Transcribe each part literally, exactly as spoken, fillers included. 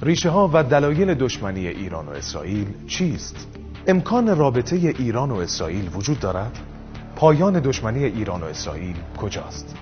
ریشه ها و دلایل دشمنی ایران و اسرائیل چیست؟ امکان رابطه ایران و اسرائیل وجود دارد؟ پایان دشمنی ایران و اسرائیل کجاست؟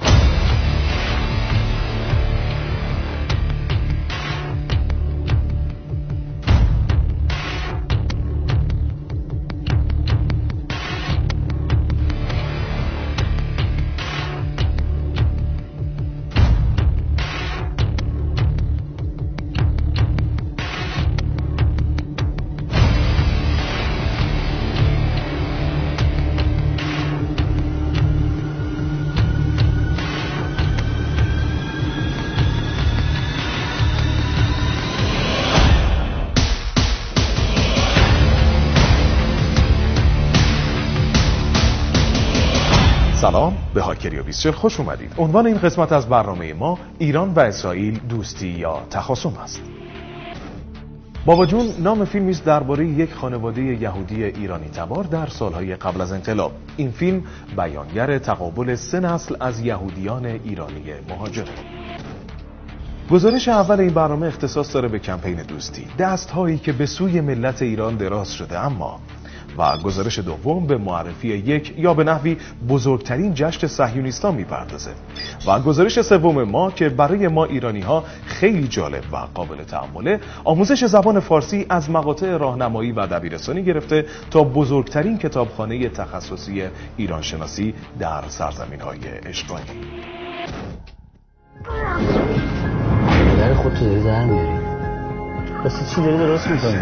سلام، به هاکری و بیستچل خوش اومدید. عنوان این قسمت از برنامه ما ایران و اسرائیل دوستی یا تخاصم است. بابا جون نام فیلمی است درباره یک خانواده یهودی ایرانی تبار در سالهای قبل از انقلاب. این فیلم بیانگر تقابل سه نسل از یهودیان ایرانی مهاجر. گزارش اول این برنامه اختصاص داره به کمپین دوستی، دست‌هایی که به سوی ملت ایران دراز شده، اما و گزارش دوم به معرفی یک یا به نحوی بزرگترین جشن صهیونیستان میپردازه و گزارش سوم ما که برای ما ایرانی ها خیلی جالب و قابل تأمله، آموزش زبان فارسی از مقاطع راهنمایی و دبیرستانی گرفته تا بزرگترین کتابخانه تخصصی ایران شناسی در سرزمین های اشغالی. در خودتو داری در میاری بسی چی داری درست میکنی؟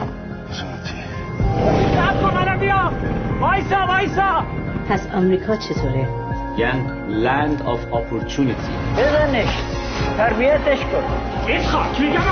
وایسا وایسا. پس آمریکا چطوره؟ یعنی land of opportunity. بزنش، تربیتش کن. اسخاک میگم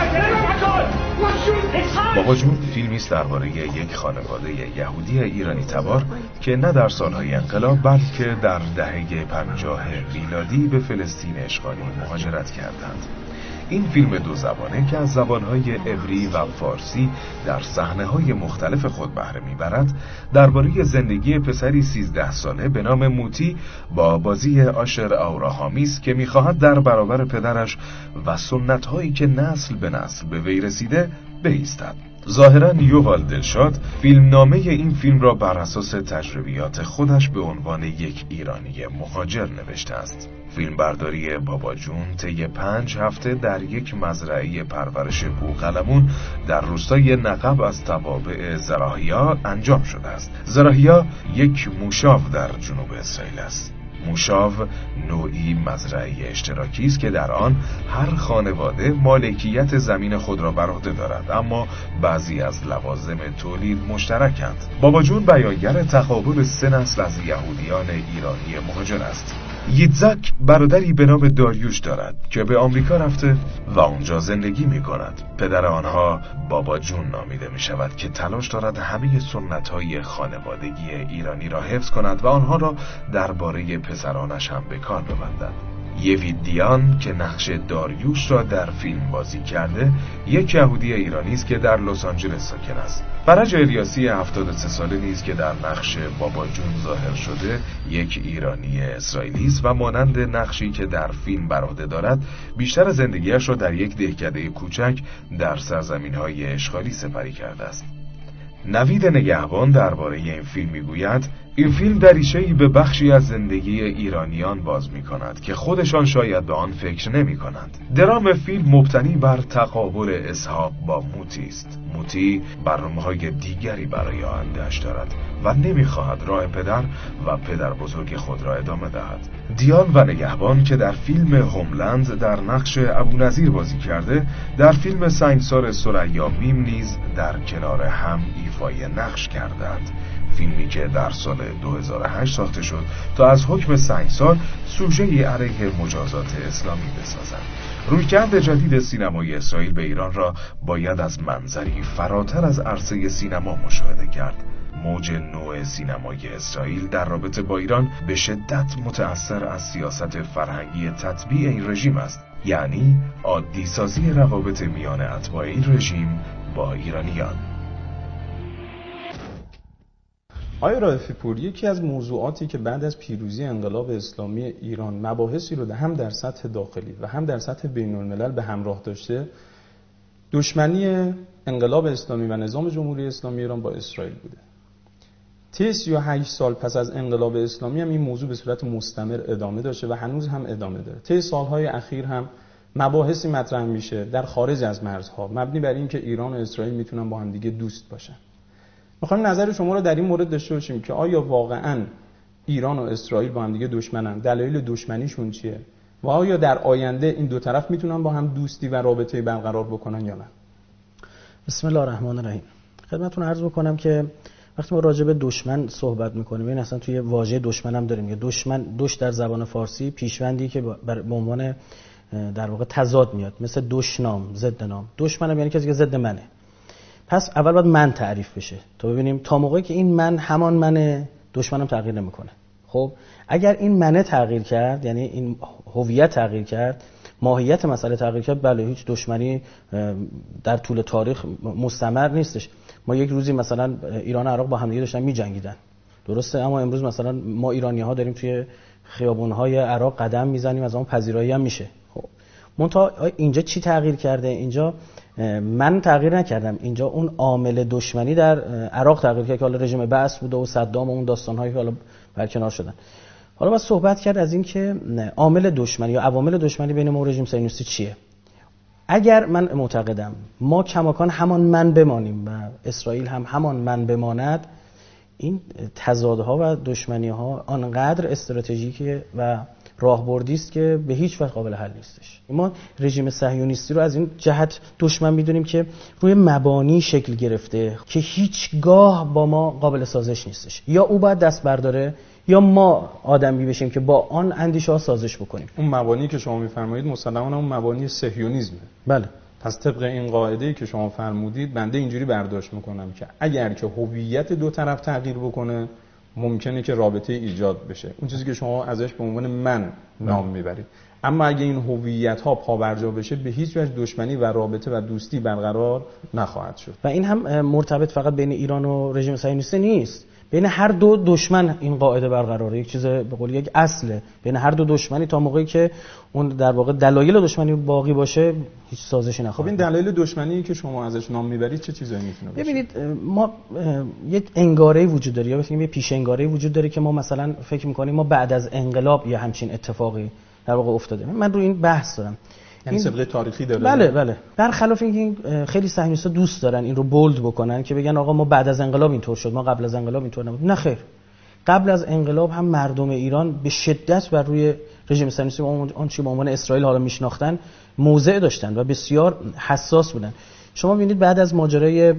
اسخاک. بابا جون فیلمی است درباره یک خانواده یهودی ایرانی تبار که نه در سالهای انقلاب بلکه در دهه پنجاه میلادی به فلسطین اشغالی مهاجرت کردند. این فیلم دو زبانه که از زبانهای عبری و فارسی در صحنه‌های مختلف خود بهره میبرد، درباره زندگی پسری سیزده ساله به نام موتی با بازی آشر آوراهامی است که میخواهد در برابر پدرش و سنت‌هایی که نسل به نسل به وی رسیده بایستد. ظاهراً یووال دلشاد فیلمنامه این فیلم را بر اساس تجربیات خودش به عنوان یک ایرانی مهاجر نوشته است. فیلمبرداری بابا جون طی پنج هفته در یک مزرعه پرورش بوقلمون در روستای نقب از توابع زراحیا انجام شده است. زراحیا یک موشاو در جنوب اسرائیل است. موشاو نوعی مزرعه اشتراکی است که در آن هر خانواده مالکیت زمین خود را بر عهده دارد، اما بعضی از لوازم تولید مشترکند. بابا جون بیانگر تقابل سه نسل از یهودیان ایرانی مهاجر است. ییتزاک برادری به نام داریوش دارد که به آمریکا رفته و اونجا زندگی می کند. پدر آنها بابا جون نامیده می شود که تلاش دارد همه سنت‌های خانوادگی ایرانی را حفظ کند و آنها را درباره پسرانش هم به کار ببندد. یویدیان که نقش داریوش را در فیلم بازی کرده، یک یهودی ایرانی است که در لس آنجلس ساکن است. فرج الیاسی هفتاد و سه ساله نیز که در نقش بابا جون ظاهر شده، یک ایرانی اسرائیلی است و مانند نقشی که در فیلم بر عهده دارد، بیشتر زندگیش را در یک دهکده کوچک در سرزمین‌های اشغالی سپری کرده است. نوید نگهبان درباره این فیلم میگوید این فیلم دریچه‌ای به بخشی از زندگی ایرانیان باز می‌کند که خودشان شاید به آن فکر نمی‌کنند. درام فیلم مبتنی بر تقابل اسحاق با موتی است. موتی برنامه‌های دیگری برای آینده‌اش دارد و نمی‌خواهد راه پدر و پدر بزرگ خود را ادامه دهد. دیان و نگهبان که در فیلم هوملند در نقش ابونظیر بازی کرده، در فیلم سنگسار ثریا میم نیز در کنار هم ایفای نقش کردند. فیلمی که در سال دو هزار و هشت ساخته شد تا از حکم سنگسار سوژه‌ای علیه مجازات اسلامی بسازد. رویکرد جدید سینمای اسرائیل به ایران را باید از منظری فراتر از عرصه سینما مشاهده کرد. موج نو سینمای اسرائیل در رابطه با ایران به شدت متأثر از سیاست فرهنگی تطبیع این رژیم است، یعنی عادی سازی روابط میان اتباع این رژیم با ایرانیان. آقای رائفی پور، یکی از موضوعاتی که بعد از پیروزی انقلاب اسلامی ایران مباحثی رو هم در سطح داخلی و هم در سطح بین الملل به همراه داشته، دشمنی انقلاب اسلامی و نظام جمهوری اسلامی ایران با اسرائیل بوده. طی سی و هشت سال پس از انقلاب اسلامی هم این موضوع به صورت مستمر ادامه داشته و هنوز هم ادامه داره. طی سالهای اخیر هم مباحثی مطرح میشه در خارج از مرزها مبنی بر این که ایران و اسرائیل میتونن با هم دیگه دوست باشن. میخوام نظر شما رو در این مورد داشته باشیم که آیا واقعاً ایران و اسرائیل با هم دیگه دشمنن؟ دلایل دشمنیشون چیه؟ و آیا در آینده این دو طرف میتونن با هم دوستی و رابطه برقرار بکنن یا نه؟ بسم الله الرحمن الرحیم. خدمتتون عرض بکنم که وقتی ما راجع به دشمن صحبت میکنیم، این اصلا توی واژه دشمن هم داریم. یه دشمن، دوش در زبان فارسی پیشوندی که به عنوان در واقع تضاد میاد، مثل دشنام، ضد نام. دشمنم یعنی کسی که ضد منه. پس اول باید من تعریف بشه تا ببینیم تا موقعی که این من همان منه، دشمنم تغییر نمیکنه. خب اگر این منه تغییر کرد، یعنی این هویت تغییر کرد، ماهیت مسئله تغییر کرد، بله هیچ دشمنی در طول تاریخ مستمر نیستش. ما یک روزی مثلا ایران و عراق با هم دیگه داشتن می‌جنگیدن، درسته، اما امروز مثلا ما ایرانی‌ها داریم توی خیابون‌های عراق قدم میزنیم، از اون پذیرایی هم میشه. خب منتها اینجا چی تغییر کرده؟ اینجا من تغییر نکردم، اینجا اون عامل دشمنی در عراق تغییر کرد که حالا رژیم بعث بوده و صدام و اون داستان‌هایی که حالا برکنار شدن. حالا باید صحبت کرد از این که عامل دشمنی یا عوامل دشمنی بین ما و رژیم صهیونیستی چیه. اگر من معتقدم ما کماکان همان من بمانیم و اسرائیل هم همان من بماند، این تضادها و دشمنی‌ها آنقدر استراتژیکه و راهبردی است که به هیچ وجه قابل حل نیستش. ما رژیم صهیونیستی رو از این جهت دشمن می‌دونیم که روی مبانی شکل گرفته که هیچگاه با ما قابل سازش نیستش. یا او باید دست برداره یا ما آدمی بشیم که با آن اندیشه‌ها سازش بکنیم. اون مبانی که شما می‌فرمایید مسلماً اون مبانی صهیونیسمه. بله. پس طبق این قاعده‌ای که شما فرمودید بنده اینجوری برداشت می‌کنم که اگر که هویت دو طرف تغییر بکنه ممکنه که رابطه ایجاد بشه، اون چیزی که شما ازش به عنوان من نام میبرید. اما اگه این هویت‌ها پابرجا بشه به هیچ وجه دشمنی و رابطه و دوستی برقرار نخواهد شد. و این هم مرتبط فقط بین ایران و رژیم صهیونیستی نیست، بین هر دو دشمن این قاعده برقراره. یک چیز به قول یک اصله بین هر دو دشمنی، تا موقعی که اون در واقع دلایل دشمنی باقی باشه هیچ سازشی نخواهد. خب این دلایل دشمنی که شما ازش نام میبرید چه چیزایی میتونه باشه؟ ببینید ما یک انگاره‌ای وجود داره، یا بگیم یه پیش انگاره‌ای وجود داره که ما مثلا فکر می‌کنیم ما بعد از انقلاب یا همچین اتفاقی در واقع افتاده. من رو این بحث دارم. یعنی سابقه تاریخی داره. بله بله. برخلاف اینکه خیلی صهیونیست‌ها دوست دارن این رو بولد بکنن که بگن آقا ما بعد از انقلاب اینطور شد، ما قبل از انقلاب اینطور نبود. نه خیر. قبل از انقلاب هم مردم ایران به شدت بر روی رژیم صهیونیستی آن چی به عنوان اسرائیل حالا میشناختن موضع داشتن و بسیار حساس بودن. شما می‌بینید بعد از ماجرای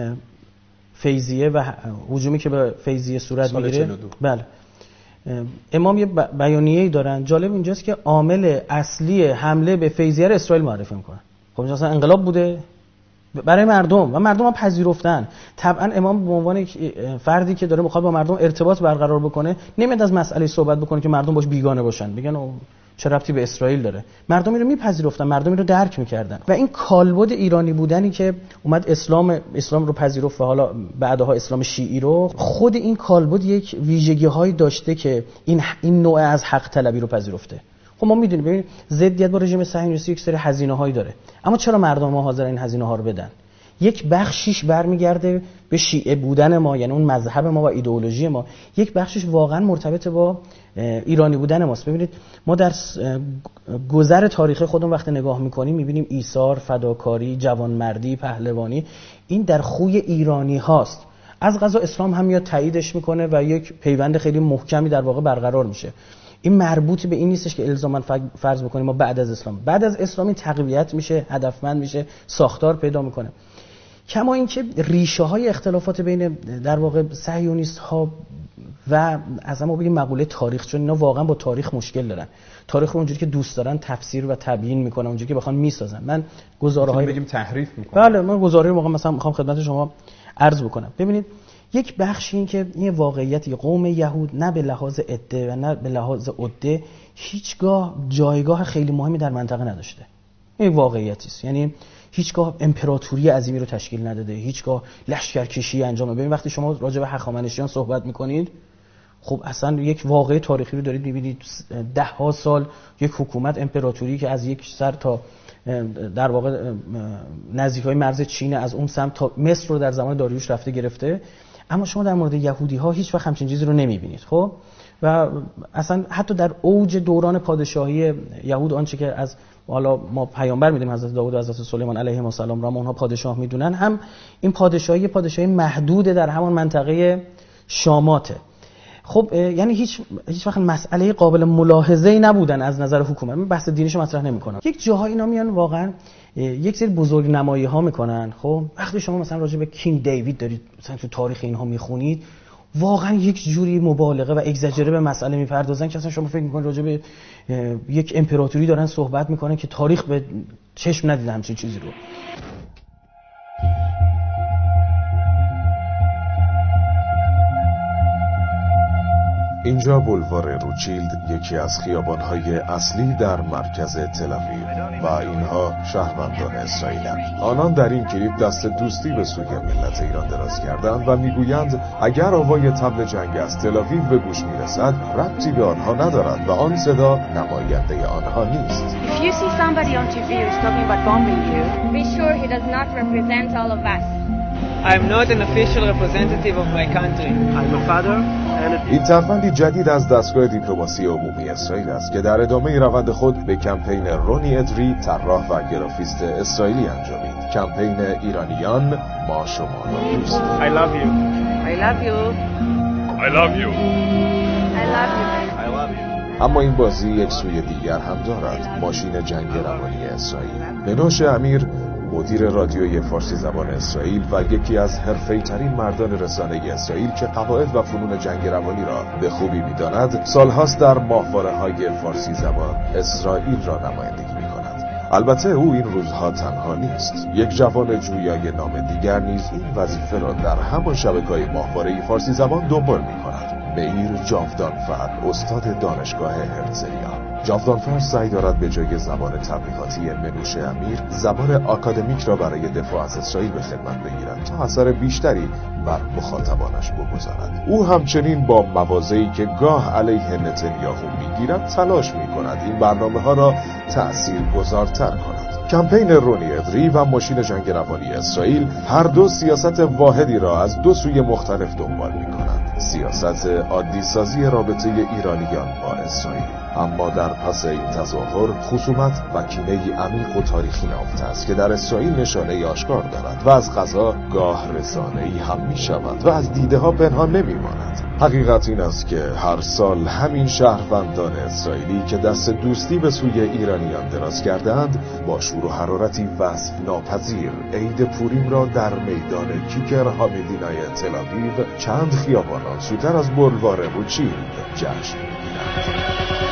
فیضیه و هجومی که به فیضیه صورت میگیره، بله امام یه بیانیه‌ای دارن. جالب اینجاست که عامل اصلی حمله به فیضیه رو اسرائیل معرفی میکنن. خب اینجا اصلا انقلاب بوده برای مردم و مردم هم پذیرفتن. طبعا امام به عنوان فردی که داره میخواد با مردم ارتباط برقرار بکنه نمیاد از مسئله صحبت بکنه که مردم باش بیگانه باشن، بگن چه ربطی به اسرائیل داره. مردم اینو میپذیرفتن، مردم اینو درک میکردن و این کالبد ایرانی بودنی که اومد اسلام اسلام رو پذیرفت و حالا بعدها اسلام شیعی رو، خود این کالبد یک ویژگی‌هایی داشته که این این نوع از حق طلبی رو پذیرفته. خب ما میدونیم ببین ضدیت با رژیم صهیونیستی یک سری هزینه‌هایی داره، اما چرا مردم ما حاضر این هزینه‌ها رو بدن؟ یک بخشیش برمیگرده به شیعه بودن ما، یعنی اون مذهب ما و ایدئولوژی ما. یک بخشیش واقعا مرتبط با ایرانی بودن ماست. ببینید ما در گذر تاریخ خودمون وقتی نگاه میکنیم میبینیم ایثار، فداکاری، جوانمردی، پهلوانی این در خوی ایرانی هاست. از قضا اسلام هم میاد تاییدش میکنه و یک پیوند خیلی محکمی در واقع برقرار میشه. این مربوط به این نیستش که الزاما فرض بکنیم ما بعد از اسلام بعد از اسلامی تقویت میشه، هدفمند میشه، ساختار پیدا میکنه. کما اینکه ریشه های اختلافات بین در واقع صهیونیست ها و از ما بگیم مقوله تاریخ، چون اینا واقعا با تاریخ مشکل دارن. تاریخ رو اونجوری که دوست دارن تفسیر و تبیین میکنن، اونجوری که بخوان میسازن. من گزاره های بگیم تحریف میکنم. بله من گزاره رو مثلا میخوام خدمت شما عرض بکنم. ببینید یک بخش این که این واقعیت قوم یهود نه به لحاظ عده و نه به لحاظ عده هیچگاه جایگاه خیلی مهمی در منطقه نداشته. این واقعیتی است. یعنی هیچگاه امپراتوری عظیمی رو تشکیل نداده، هیچگاه لشکرکشی انجام. ببین وقتی شما راجع به هخامنشیان صحبت میکنید، خب اصلا یک واقعه تاریخی رو دارید می‌بینید، ده ها سال یک حکومت امپراتوری که از یک سر تا در واقع نزدیکای مرز چین، از اون سمت تا مصر رو در زمان داریوش رفته گرفته. اما شما در مورد یهودی‌ها هیچ وقت همچین چیزی رو نمی‌بینید. خب و اصلا حتی در اوج دوران پادشاهی یهود، آنچه که از حالا ما پیامبر میدونیم حضرت داوود و حضرت سلیمان علیهم السلام را اونها پادشاه میدونن، هم این پادشاهی پادشاهی محدود در همون منطقه شاماته. خب یعنی هیچ هیچ وقت مسئله قابل ملاحظه‌ای نبودن از نظر حکومت. من بحث دینیشو مطرح نمی‌کنم. یک جاهایی اینا میان واقعا یک سری بزرگنمایی‌ها میکنن. خب وقتی شما مثلا راجع به کینگ دیوید دارید مثلا تو تاریخ اینها میخونید، واقعا یک جوری مبالغه و اگزاجره به مسئله میپردازن که اصلا شما فکر میکنید راجع به یک امپراتوری دارن صحبت میکنن که تاریخ به چشم ندیده همچین چیزی رو. اینجا بولوار روچیلد یکی از خیابان‌های اصلی در مرکز تل‌آویو و اینها شهروندان اسرائیل‌اند. آنان در این کلیپ دست دوستی به سوی ملت ایران دراز کردند و میگویند اگر آوای طبل جنگ از تل‌آویو به گوش میرسد ربطی به آنها ندارد و آن صدا نماینده آنها نیست. If you see somebody on T V who's talking about bombing you, be sure he does not represent all of us. I'm not an official representative of my country. I'm a father. این ترفندی جدید از دستگاه دیپلماسی عمومی اسرائیل است که در ادامه روند خود به کمپین رونی ادری، طراح و گرافیست اسرائیلی انجامید. کمپین ایرانیان ما شما را دوست داریم. I love you. I love you. I love you. I love you. I love you. اما این بازی یک سوی دیگر هم دارد. ماشین جنگ روانی اسرائیل. منوش امیر، مدیر رادیوی فارسی زبان اسرائیل و یکی از حرفه‌ای‌ترین مردان رسانه اسرائیل که قواعد و فنون جنگ روانی را به خوبی می‌داند، سالهاست در ماهواره‌های فارسی زبان اسرائیل را نمایندگی می‌کند. البته او این روزها تنها نیست. یک جوان جویای نام دیگر نیز این وظیفه را در همان شبکه‌های ماهواره فارسی زبان دنبال می‌کند. میر جاودانفر، استاد دانشگاه هرتزلیا. جاودانفر سعی دارد به جای زبان تبلیغاتی منوش امیر، زبان آکادمیک را برای دفاع از اسرائیل به خدمت بگیرد تا اثر بیشتری بر مخاطبانش بگذارد. او همچنین با مواضعی که گاه علیه نتانیاهو میگیرد تلاش میکند این برنامه ها را تأثیرگذارتر کند. کمپین رونی ادری و ماشین جنگ روانی اسرائیل هر دو سیاست واحدی را از دو سوی مختلف دنبال میکنند. سیاست عادی سازی رابطه ایرانیان با اسرائیل. اما در پس این تظاهر خصومت و کینه‌ای عمیق و تاریخی نهفته است که در اسرائیل نشانه آشکار دارد و از قضا گاه رسانه‌ای هم می شود و از دیده ها پنهان نمی ماند. حقیقت این است که هر سال همین شهروندان اسرائیلی که دست دوستی به سوی ایرانیان دراز کردند با شور و حرارتی وصف ناپذیر عید پوریم را در میدان کیکر حامدینای تل‌آویو چند خیابان آنسوتر از بولوار روچیلد جشن می‌گیرند.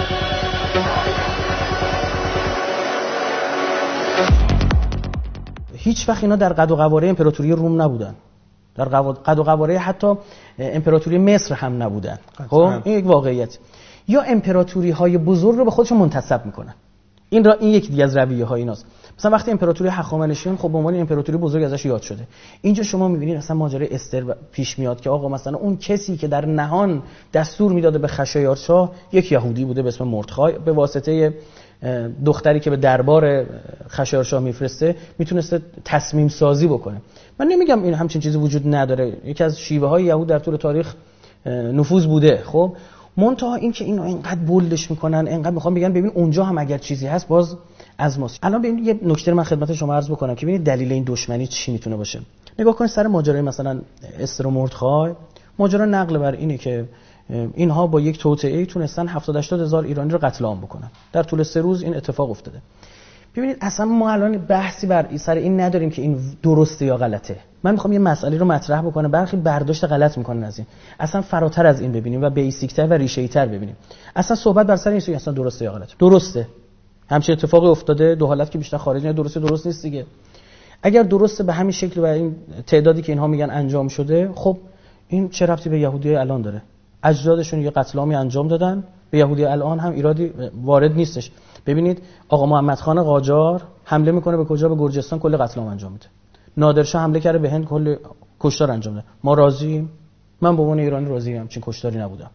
هیچ وقت اینا در قد و قواره امپراتوری روم نبودن، در قد و قواره حتی امپراتوری مصر هم نبودن. خب این یک واقعیت. یا امپراتوری های بزرگ رو به خودشون منتسب میکنن. این را این یک دیگه از رویه های ایناست. مثلا وقتی امپراتوری هخامنشیان خب به عنوان امپراتوری بزرگ ازش یاد شده. اینجا شما میبینید اصلا ماجرای استر پیش میاد که آقا مثلا اون کسی که در نهان دستور میداده به خشایارشاه یک یهودی بوده به اسم مردخای، به واسطه دختری که به دربار خشایارشاه میفرسته میتونسته تصمیم سازی بکنه. من نمیگم این همچین چیزی وجود نداره، یکی از شیوه های یهود در طول تاریخ نفوذ بوده. خب منتها این که اینو اینقدر بولدش میکنن، اینقدر میخوام بگن ببین اونجا هم اگر چیزی هست باز از ماست. الان ببین یه نکته رو من خدمت شما عرض بکنم که ببینید دلیل این دشمنی چی میتونه باشه. نگاه کنید سر ماجرای مثلا استر و مردخای، ماجرا نقل بر اینه که اینها با یک توطئه تونستن هفتاد هشتاد هزار ایرانی رو قتل عام بکنن. در طول سه روز این اتفاق افتاده. ببینید اصلا ما الان بحثی بر سر این نداریم که این درسته یا غلطه. من میخوام یه مسئله رو مطرح بکنم، برخی برداشت غلط میکنن از این. اصلا فراتر از این ببینیم و بیسیک‌تر و ریشه‌ای‌تر ببینیم. اصلا صحبت بر سر این است اصلا درسته یا غلطه. درسته. همچین اتفاقی افتاده، دو حالت که بیشتر خارجی درسته درست نیست دیگه. اگر درسته به همین شکل و این تعدادی که اینها میگن انجام شده، خب این چه ربطی به یهودی الان داره؟ اجدادشون یه قتل عامی انجام دادن، به یهودی الان هم ایرادی وارد نیستش. ببینید آقا محمد خان قاجار حمله میکنه به کجا؟ به گرجستان، کل قتل عام انجام میده. نادرشاه حمله کرده به هند، کل کشتار انجام ده. ما راضییم؟ من به عنوان ایرانی راضی ام، چون کشتاری نبودم.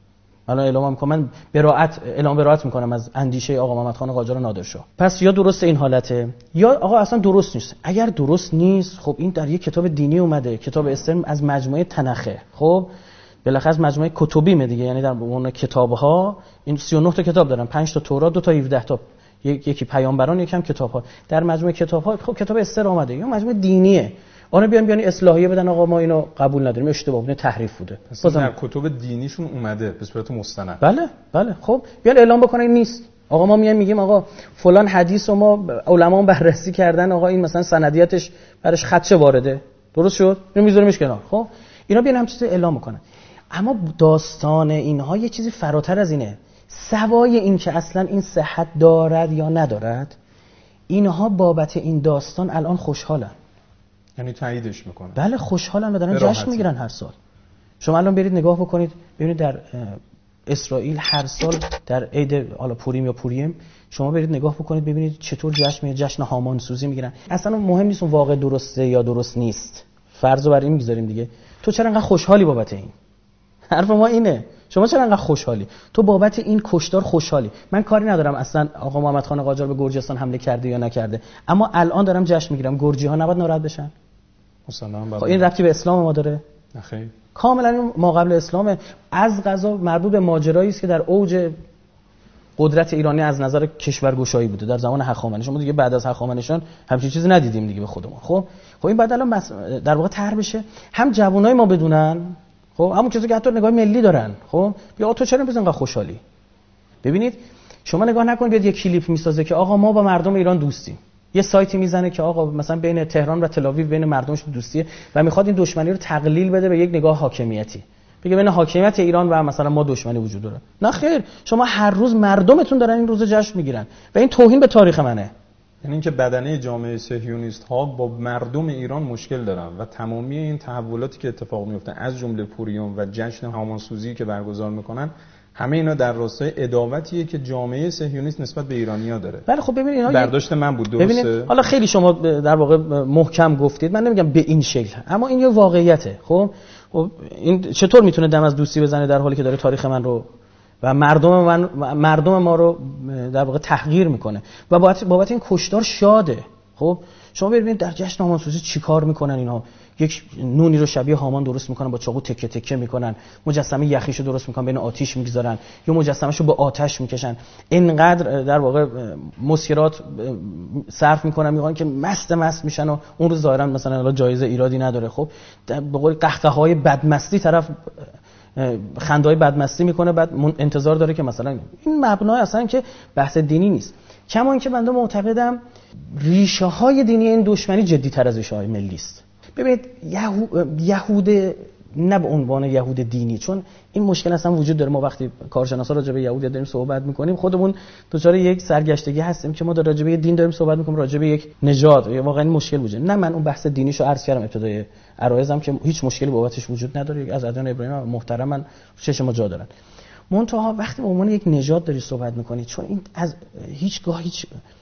الان اعلام میکنم، من براءت اعلام براءت میکنم از اندیشه آقا محمد خان قاجار نادرشاه. پس یا درست این حالته یا آقا اصلا درست نیست. اگر درست نیست خب این در یک کتاب دینی اومده، کتاب استر از مجموعه تنخه، خب بالاخره از مجموعه کتبیمه دیگه، یعنی در اون کتاب‌ها این سی و نه تا کتاب دارن، پنج تا تورات، دو تا هفده تا یکی پیامبران، یکم کتاب‌ها. در مجموعه کتاب‌ها خب کتاب استر اومده، یا مجموعه دینیه. آن بیان بیان اصلاحیه بدن آقا ما اینو قبول نداریم، اشتباه بوده، تحریف بوده. بازم در کتب دینیشون اومده به صورت مستند. بله بله. خب بیان اعلام بکنن نیست. آقا ما میایم میگیم آقا فلان حدیث رو ما علما بررسی کردن، آقا این مثلا سندیتش برش خدشه وارده، درست شد، اینو میذاریمش کنار. خب اینا بیان هم چیزی اعلام میکنن. اما داستان اینها یه چیزی فراتر از اینه. سوای این که اصلا این صحت دارد یا ندارد، اینها بابت این داستان الان خوشحالن، یعنی تاییدش میکنن. بله خوشحالن و دارن جشن میگیرن هر سال. شما الان برید نگاه بکنید ببینید در اسرائیل هر سال در عید حالا پوریم یا پوریم شما برید نگاه بکنید ببینید چطور جشن میگیرن، جشن هامان سوزی میگیرن. اصلا مهم نیست اون واقع درسته یا درست نیست، فرضو بر این میذاریم دیگه. تو چرا انقدر خوشحالی بابت این؟ حرف ما اینه، شما چرا انقدر خوشحالی؟ تو بابت این کشتار خوشحالی. من کاری ندارم اصلا آقا محمد خان قاجار به گرجستان حمله کرده یا نکرده، اما الان دارم جشن میگیرم. گرجی ها نباید ناراحت بشن؟ خب این ربطی به اسلام ما داره؟ نه خیر، کاملا ما قبل اسلامه. از قضا مربوط به ماجرایی است که در اوج قدرت ایرانی از نظر کشورگشایی بوده در زمان هخامنشیان. ما دیگه بعد از هخامنشیان همچین چیزی ندیدیم دیگه به خودمون. خب خب این بعد الان در واقع طرح بشه، هم جوانای ما بدونن، خب همون کسی که حتی نگاه ملی دارن، خب بیا تو چرا بزن انقدر خوشحالی؟ ببینید شما نگاه نکنید بیاد یک کلیپ میسازه که آقا ما با مردم ایران دوستیم، یه سایتی میزنه که آقا مثلا بین تهران و تل‌آویو بین مردمش دوستیه و میخواد این دشمنی رو تقلیل بده به یک نگاه حاکمیتی، بگه بین حاکمیت ایران و مثلا ما دشمنی وجود داره. نه خیر، شما هر روز مردمتون دارن این روز جشن میگیرن و این توهین به تاریخ منه. یعنی اینکه بدنه جامعه صهیونیست ها با مردم ایران مشکل دارن و تمامی این تحولاتی که اتفاق میفته از جمله پوریوم و جشن هامانسوزی که برگزار میکنن، همه اینا در راستای عداوتیه که جامعه صهیونیست نسبت به ایرانی‌ها داره. بله خب ببینید اینا برداشت من بود، درسته؟ ببینید حالا خیلی شما در واقع محکم گفتید، من نمیگم به این شکل، اما این یه واقعیته. خب خب این چطور میتونه دم از دوستی بزنه در حالی که داره تاریخ من رو و مردم من مردم ما رو در واقع تحقیر میکنه و بابت بابت این کشتار شاده. خب شما ببینید در جشن هامانسوزی چیکار میکنن اینها؟ یک نونی رو شبیه هامان درست میکنن، با چاقو تکه تکه میکنن، مجسمه یخیشو درست میکنن، بین آتش میگذارن یا مجسمهشو به آتش میکشن. اینقدر در واقع مسکرات صرف میکنن میگن که مست مست میشن و اون رو ظاهرا مثلا الان جایزه ایرادی نداره. خب به قول قهقه‌های بدمستی طرف خنده‌های بدمستی میکنه، بعد انتظار داره که مثلا این مبنای اصلا که بحث دینی نیست. کما اینکه بنده معتقدم ریشه های دینی این دشمنی جدی تر از ریشه های ملی است. ببینید یهو... یهود نه به عنوان یهود دینی، چون این مشکل اصلا وجود داره. ما وقتی کارشناسا راجع به یهود داریم صحبت میکنیم خودمون دچار یک سرگشتگی هستیم که ما در راجع به دین داریم صحبت میکنیم، راجع به یک نژاد واقعا این مشکل وجود. نه من اون بحث دینیشو عرض کردم ابتدای عرایزم که هیچ مشکلی بابتش وجود نداره، از ادیان ابراهیم محترمن، چش ما جا دارن. منتها وقتی به عنوان یک نژاد داری صحبت میکنی، چون این از هیچگاه هیچ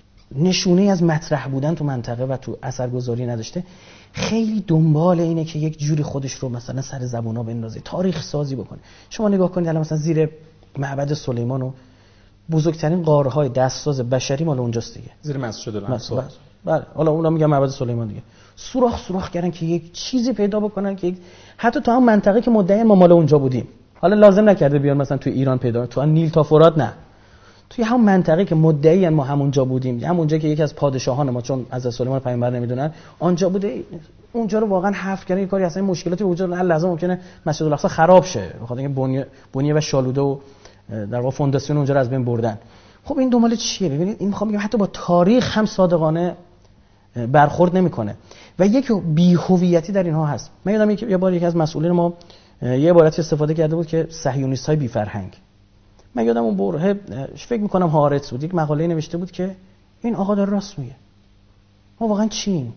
نشونه از مطرح بودن تو منطقه و تو اثرگذاری نداشته، خیلی دنبال اینه که یک جوری خودش رو مثلا سر زبونا بندازه، تاریخ سازی بکنه. شما نگاه کنید الان مثلا زیر معبد سلیمان و بزرگترین غارهای دستساز بشری مال اونجاست دیگه، زیر مسجد الاقصی. بله حالا اونا میگن معبد سلیمان دیگه. سوراخ سوراخ کردن که یک چیزی پیدا بکنن که حتی تو هم منطقه که مدعی ما مال اونجا بودیم، حالا لازم نکرده بیان مثلا تو ایران پیدا، تو نیل تا فرات نه، توی همون منطقه که مدعی ما همونجا بودیم، همونجا که یکی از پادشاهان ما چون از سلیمان پیامبر نمیدونن آنجا بوده، اونجا رو واقعا حفر کردن. یه کاری اصلا مشکلاتی وجود داره، لازم ممکنه مسجد الاقصی خراب شه بخاطر اینکه بنیه بنیه و شالوده و در واقع فونداسیون اونجا رو از بین بردن. خب این دنبال چیه؟ ببینید این میخوام بگم حتی با تاریخ هم صادقانه برخورد نمیکنه و یک بی‌هویتی در اینها هست. من یادم یه بار یکی از مسئولین ما یه عبارتی استفاده کرده بود که صهیونیست‌های بی فرهنگ. من یادم اون بره فکر میکنم هارتس بود، یک مقاله نوشته بود که این آقا داره راست میگه، ما واقعا چیم؟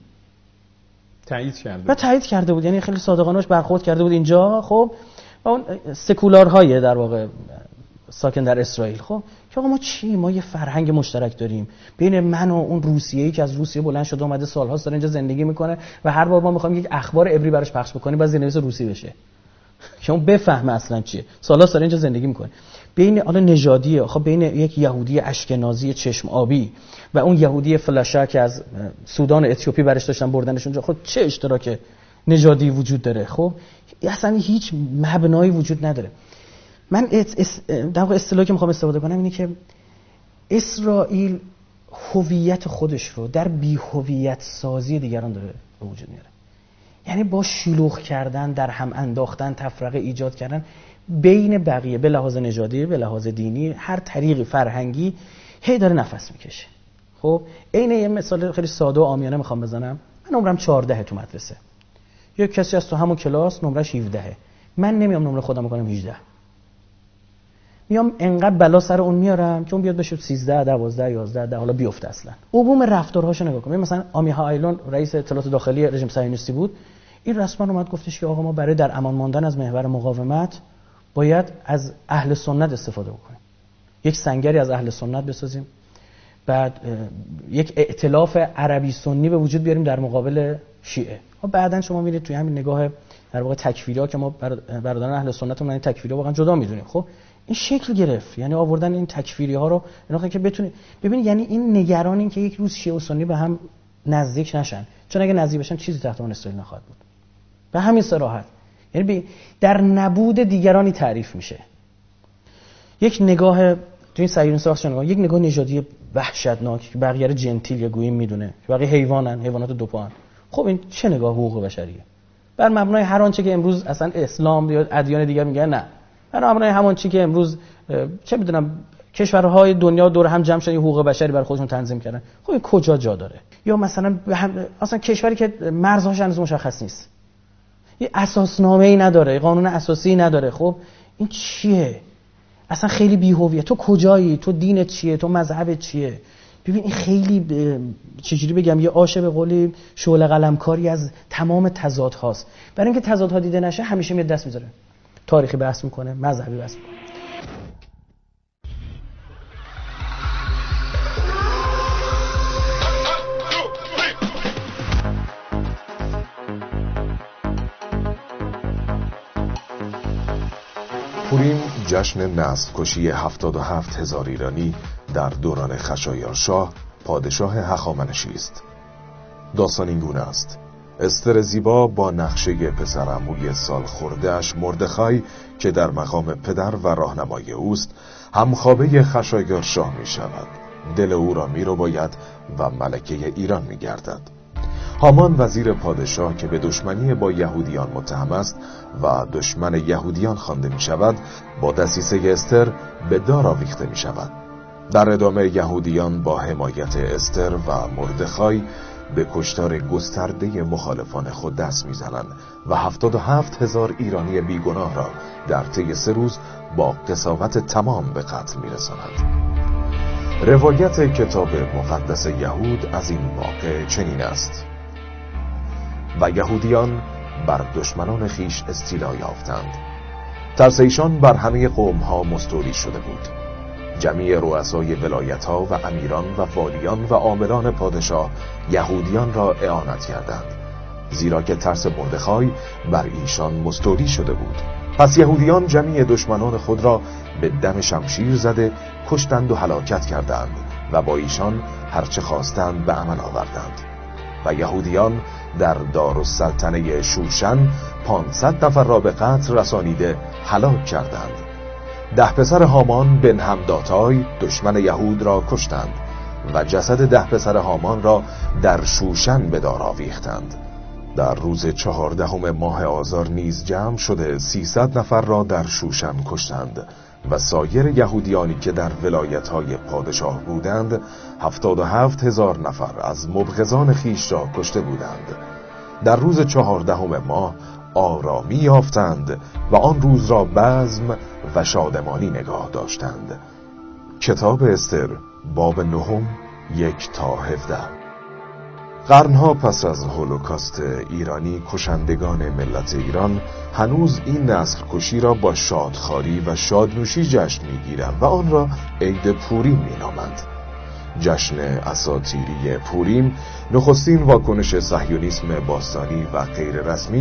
تایید کرده و تایید کرده بود، یعنی خیلی صادقانه‌اش برخورد کرده بود اینجا. خب و اون سکولارهای در واقع ساکن در اسرائیل، خب که آقا ما چی؟ ما یه فرهنگ مشترک داریم بین من و اون روسیه‌ای که از روسیه بلند شده اومده سال‌هاست داره اینجا زندگی میکنه و هر بار ما می‌خوایم یک اخبار عبری براش پخش بکنیم باز زیرنویس روسی بشه که اون بفهمه اصلا چیه، سال‌هاست داره اینجا زندگی میکنه. بین حالا نژادیه، خب بین یک یهودی اشکنازی چشم آبی و اون یهودی فلاشا که از سودان و اتیوپی برش داشتن بردنش اونجا، خب چه اشتراک نژادی وجود داره؟ خب اصلا هیچ مبنایی وجود نداره. من در واقع اصطلاحی که میخوام استفاده کنم اینه که اسرائیل هویت خودش رو در بی هویت سازی دیگران داره به وجود میاره. یعنی با شلوغ کردن، در هم انداختن، تفرقه ایجاد کردن بین بقیه به لحاظ نژادی، به لحاظ دینی، هر طریقی فرهنگی هی داره نفس میکشه. خب عین یه مثال خیلی ساده و عامیانه میخوام بزنم. من نمرم چهارده تو مدرسه، یک کسی از تو همون کلاس نمرش هفده، من نمیام نمره خودم بکنم هجده، میام انقدر بلا سر اون میارم که اون بیاد بشه سیزده، دوازده، یازده، ده، حالا بیفته. اصلا عموم رفتارهاشو نگاه کن. مثلا آمیها آیلون رئیس اطلاعات داخلی رژیم صهیونیستی بود، این رسما اومد گفتش که آقا ما برای در امان ماندن از محور مقاومت باید از اهل سنت استفاده بکنیم، یک سنگری از اهل سنت بسازیم، بعد یک ائتلاف عربی سنی به وجود بیاریم در مقابل شیعه. و بعدن شما میرید توی همین نگاه در واقع تکفیری‌ها که ما برادران اهل سنت رو این تکفیری‌ها واقعا جدا میدونیم، خب این شکل گرفت. یعنی آوردن این تکفیری‌ها رو اینا که بتونید ببینید، یعنی این نگران این که یک روز شیعه و سنی به هم نزدیک نشن، چون اگه نزدیک بشن چیزی تحت عنوان اسرائیل نخواهد بود. به همین صراحت، یعنی در نبود دیگرانی تعریف میشه. یک نگاه تو این صهیونیست‌ها نگاه، یک نگاه نژادی وحشتناک که بقیه رو جنتیل یا گویم میدونه که بقیه حیوانن، حیوانات دوپاهن. خب این چه نگاه حقوق بشریه؟ بر مبنای هر آنچه که امروز اصلا اسلام یا ادیان دیگر میگن، نه، بر مبنای همون چیزی که امروز چه میدونم کشورهای دنیا دور هم جمع شدن حقوق بشری برای خودشون تنظیم کردن. خب این کجا جا داره؟ یا مثلا اصلا کشوری که مرزهاش هنوز مشخص نیست، یه اساسنامه‌ای نداره، یه قانون اساسی نداره. خب این چیه؟ اصلا خیلی بی‌هویت. تو کجایی؟ تو دینت چیه؟ تو مذهبت چیه؟ ببین این خیلی چجوری بگم، یه آشه به قولی شعله قلمکاری از تمام تضاد هاست. برای اینکه تضادها دیده نشه همیشه میاد دست میذاره، تاریخی بحث میکنه، مذهبی بحث میکنه. پوریم جشن نسل کشی هفتاد و هفت هزار ایرانی در دوران خشایارشاه پادشاه هخامنشی است. داستان این گونه است: استر زیبا با نقشه پسر عموی سال خورده‌اش مردخای که در مقام پدر و راهنمای اوست همخوابه خشایارشاه می شود. دل او را می رو باید و ملکه ایران می گردد. هامان وزیر پادشاه که به دشمنی با یهودیان متهم است و دشمن یهودیان خوانده می شود، با دسیسه استر به دار آویخته می شود. در ادامه یهودیان با حمایت استر و مردخای به کشتار گسترده مخالفان خود دست می زنند و هفتاد و هفت هزار ایرانی بیگناه را در طی سه روز با قساوت تمام به قتل می رساند. روایت کتاب مقدس یهود از این واقعه چنین است: و یهودیان بر دشمنان خیش استیلا یافتند. ترس ایشان بر همه قومها مستولی شده بود. جمیع رؤسای ولایت‌ها و امیران و والیان و عاملان پادشاه یهودیان را اعانت کردند، زیرا که ترس مردخای بر ایشان مستولی شده بود. پس یهودیان جمیع دشمنان خود را به دم شمشیر زده کشتند و هلاکت کردند و با ایشان هرچه خواستند به عمل آوردند. و یهودیان در دارالسلطنه شوشن پانصد نفر را به قتل رسانیده هلاک کردند. ده پسر هامان بن همداتای دشمن یهود را کشتند و جسد ده پسر هامان را در شوشن به دار آویختند. در روز چهاردهم ماه آذار نیز جمع شده سیصد نفر را در شوشن کشتند و سایر یهودیانی که در ولایت‌های پادشاه بودند هفتاد و هفت هزار نفر از مبغضان خیش را کشته بودند. در روز چهاردهم ماه آرامی یافتند و آن روز را بزم و شادمانی نگاه داشتند. کتاب استر باب نهم یک تا هفده. قرنها پس از هولوکاست ایرانی کشندگان ملت ایران هنوز این نسل کشی را با شادخواری و شادنوشی جشن می‌گیرند و آن را عید پوریم می‌نامند. جشن اساطیری پوریم نخستین واکنش صهیونیسم باستانی و غیر رسمی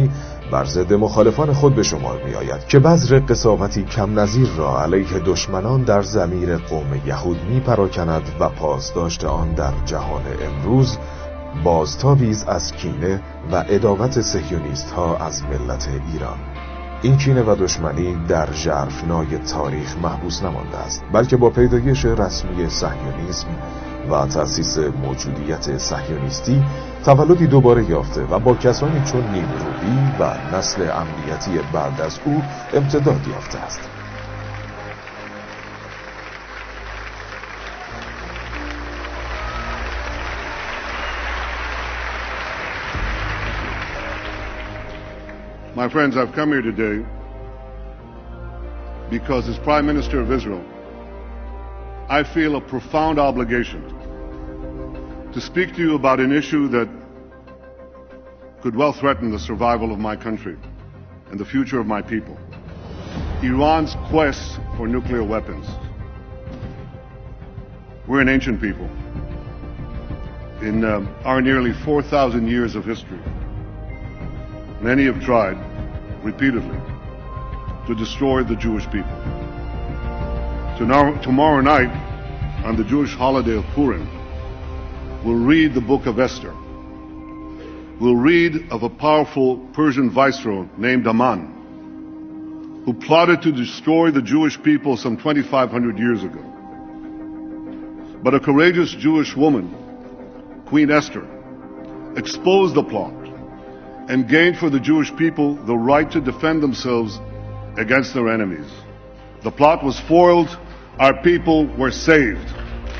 بر ضد مخالفان خود به شمار می آید که بذر قساوتی کم نظیر را علیه دشمنان در ضمیر قوم یهود می پراکند و پاسداشت آن در جهان امروز بازتابیز از کینه و عداوت صهیونیست ها از ملت ایران. این کینه و دشمنی در ژرفنای تاریخ محبوس نمانده است، بلکه با پیدایش رسمی صهیونیسم و تأسیس موجودیت صهیونیستی تولدی دوباره یافته و با کسانی چون نیمروبی و نسل امنیتی بعد از او امتداد یافته است. My friends, I've come here today because as Prime Minister of Israel, I feel a profound obligation to speak to you about an issue that could well threaten the survival of my country and the future of my people. Iran's quest for nuclear weapons. We're an ancient people. In uh, our nearly four thousand years of history, many have tried repeatedly to destroy the Jewish people. So now, tomorrow night, on the Jewish holiday of Purim, we'll read the book of Esther. We'll read of a powerful Persian viceroy named Aman, who plotted to destroy the Jewish people some twenty-five hundred years ago. But a courageous Jewish woman, Queen Esther, exposed the plot and gained for the Jewish people the right to defend themselves against their enemies. The plot was foiled. Our people were saved.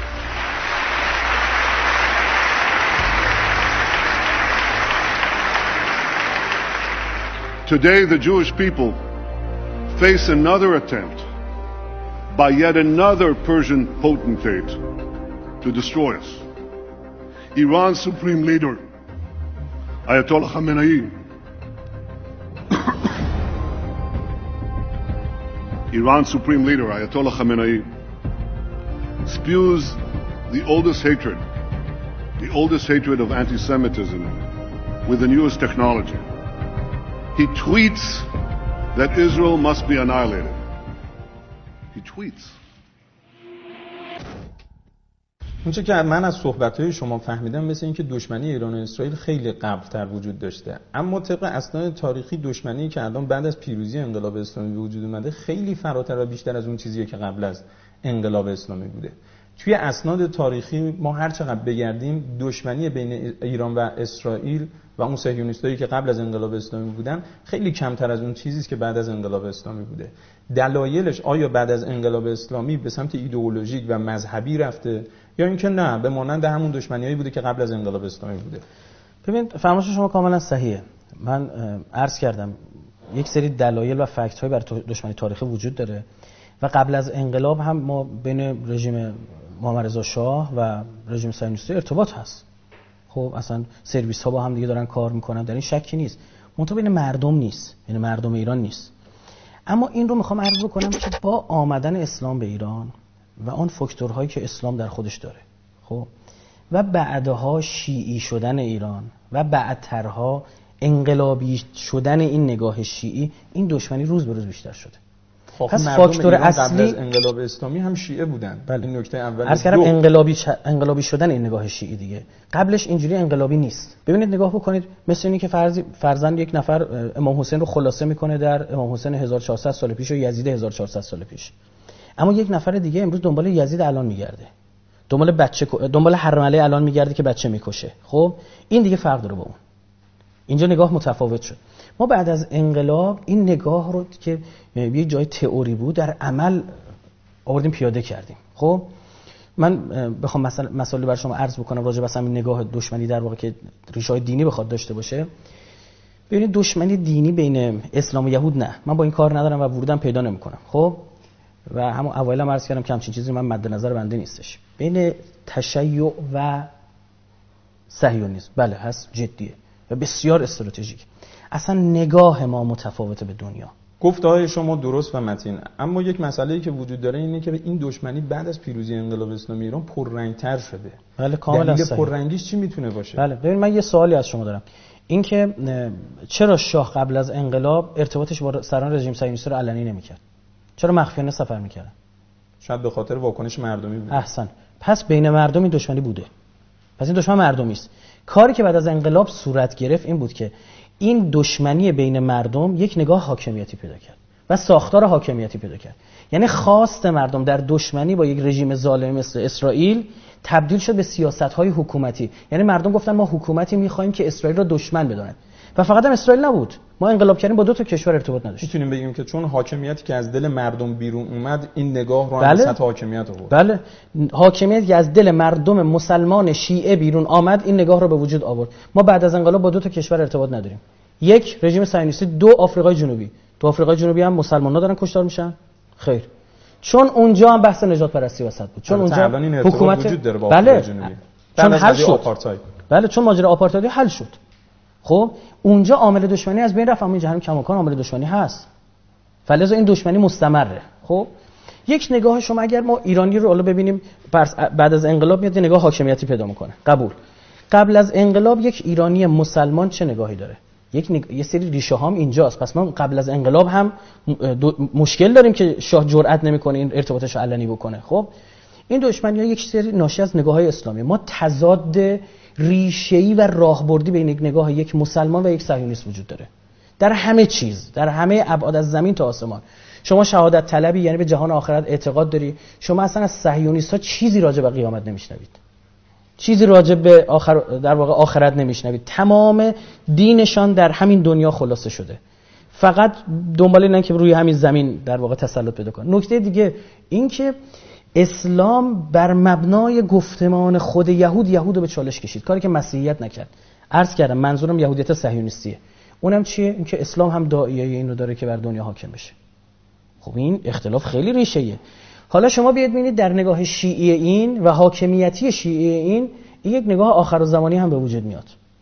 Today, the Jewish people face another attempt by yet another Persian potentate to destroy us. Iran's supreme leader, Ayatollah Khamenei, Iran's supreme leader, Ayatollah Khamenei, spews the oldest hatred, the oldest hatred of anti-Semitism with the newest technology. He tweets that Israel must be annihilated. He tweets. اونچه که من از صحبت‌های شما فهمیدم مثل این که دشمنی ایران و اسرائیل خیلی قبل‌تر وجود داشته، اما طبق اسناد تاریخی دشمنی که الان بعد از پیروزی انقلاب اسلامی به وجود اومده خیلی فراتر و بیشتر از اون چیزیه که قبل از انقلاب اسلامی بوده. توی اسناد تاریخی ما هر چقدر بگردیم دشمنی بین ایران و اسرائیل و اون صهیونیستایی که قبل از انقلاب اسلامی بودن خیلی کمتر از اون چیزی است که بعد از انقلاب اسلامی بوده. دلایلش آیا بعد از انقلاب اسلامی به سمت ایدئولوژیک و مذهبی رفته یا اینکه نه به مانند همون دشمنیایی بوده که قبل از انقلاب اسلامی بوده؟ ببین فرمایش شما کاملا صحیحه. من عرض کردم یک سری دلایل و فکت های برای دشمنی تاریخی وجود داره و قبل از انقلاب هم ما بین رژیم محمد رضا شاه و رژیم صهیونیستی ارتباط هست. خب اصلا سرویس ها با هم دیگه دارن کار میکنن، در این شکی نیست. منتها بین مردم نیست، بین مردم ایران نیست. اما این رو میخوام عرض بکنم که با آمدن اسلام به ایران و آن فاکتورهایی که اسلام در خودش داره، خب و بعدها شیعی شدن ایران و بعدترها انقلابی شدن این نگاه شیعی، این دشمنی روز به روز بیشتر شده. پس فاکتور اصلی قبل از انقلاب اسلامی هم شیعه بودن. بله. این نکته اول. عرض کردم انقلابی ش... انقلابی شدن این نگاه شیعی دیگه. قبلش اینجوری انقلابی نیست. ببینید نگاه بکنید مثل اینی که فرض فرضاً یک نفر امام حسین رو خلاصه میکنه در امام حسین هزار و چهارصد سال پیش و یزید هزار و چهارصد سال پیش. اما یک نفر دیگه امروز دنبال یزید الان میگرده. دنبال بچه دنبال حرمله الان میگرده که بچه میکشه. خب این دیگه فرق داره با اون. اینجا نگاه متفاوت شد. ما بعد از انقلاب این نگاه رو که یه جای تئوری بود در عمل آوردیم پیاده کردیم. خب من بخوام مثلا مسائلی برای شما عرض بکنم راجع به این نگاه دشمنی در واقع که ریشه‌های دینی بخواد داشته باشه. ببینید دشمنی دینی بین اسلام و یهود نه، من با این کار ندارم و ورودم پیدا نمی‌کنم. خب و همون اوایل هم عرض کردم که همچین چیزی من مد نظر بنده نیستش. بین تشیع و صهیونیسم بله هست، جدیه و بسیار استراتژیک. اصلا نگاه ما متفاوته به دنیا. گفته‌های شما درست و متین، اما یک مسئله‌ای که وجود داره اینه که این دشمنی بعد از پیروزی انقلاب اسلامی ایران پررنگ‌تر شده. بله کاملا دلیل صحیح. پررنگیش چی میتونه باشه؟ بله ببین من یه سوالی از شما دارم. این که چرا شاه قبل از انقلاب ارتباطش با سران رژیم صهیونیستی رو علنی نمی‌کرد؟ چرا مخفیانه سفر می‌کرد؟ شاید به خاطر واکنش مردمی بود. احسن. پس بین مردم این دشمنی بوده. پس این دشمن مردمی است. کاری که بعد از انقلاب صورت گرفت این بود که این دشمنی بین مردم یک نگاه حاکمیتی پیدا کرد و ساختار حاکمیتی پیدا کرد. یعنی خواست مردم در دشمنی با یک رژیم ظالم مثل اسرائیل تبدیل شد به سیاست‌های حکومتی. یعنی مردم گفتن ما حکومتی می‌خوایم که اسرائیل را دشمن بدونه. و فقط هم اسرائیل نبود. ما انقلاب کردیم با دو تا کشور ارتباط نداشتیم. میتونیم بگیم که چون حاکمیتی که از دل مردم بیرون اومد این نگاه رو هم بله. به سطح حاکمیت آورد. بله. حاکمیتی که از دل مردم مسلمان شیعه بیرون آمد این نگاه رو به وجود آورد. ما بعد از انقلاب با دو تا کشور ارتباط نداریم. یک رژیم صهیونیستی، دو آفریقای جنوبی. تو آفریقای جنوبی هم مسلمان‌ها دارن کشتار میشن؟ خیر. چون اونجا هم بحث نجات پرستی وسط بود. چون اونجا حکومت وجود داره با بله. آفریقای جنوبی. چون حل شد. آپارتاید. بله چون ماجرا آپارتاید حل شد. خب اونجا عامل دشمنی از بین رفت، اما اینجا هم کماکان عامل دشمنی هست. فلذا این دشمنی مستمره. خب یک نگاه شما اگر ما ایرانی رو حالا ببینیم بعد از انقلاب میاد نگاه حاکمیتی پیدا میکنه. قبول. قبل از انقلاب یک ایرانی مسلمان چه نگاهی داره؟ یک نگ... یه سری ریشه هام اینجاست. پس ما قبل از انقلاب هم دو... مشکل داریم که شاه جرئت نمیکنه این ارتباطش رو علنی بکنه. خب این دشمنی‌ها یک سری ناشی از نگاه‌های اسلامی. ما تضاد ریشه‌ای و راهبردی بین یک نگاه یک مسلمان و یک صهیونیست وجود داره. در همه چیز، در همه ابعاد از زمین تا آسمان. شما شهادت طلبی یعنی به جهان آخرت اعتقاد داری، شما اصلا از صهیونیست‌ها چیزی راجع به قیامت نمیشنوید. چیزی راجع به آخر در واقع آخرت نمیشنوید. تمام دینشان در همین دنیا خلاصه شده. فقط دنبال اینن که روی همین زمین در واقع تسلط پیدا کنن. نکته دیگه این که اسلام بر مبنای گفتمان خود یهود یهود رو به چالش کشید، کاری که مسیحیت نکرد. عرض کردم منظورم یهودیت صهیونیستیه. اونم چیه؟ اینکه اسلام هم داعیه اینو داره که بر دنیا حاکم بشه. خب این اختلاف خیلی ریشه‌ایه. حالا شما بیاید ببینید در نگاه شیعی این و حاکمیتی شیعی این این یک نگاه آخرالزمانی هم به وجود میاد.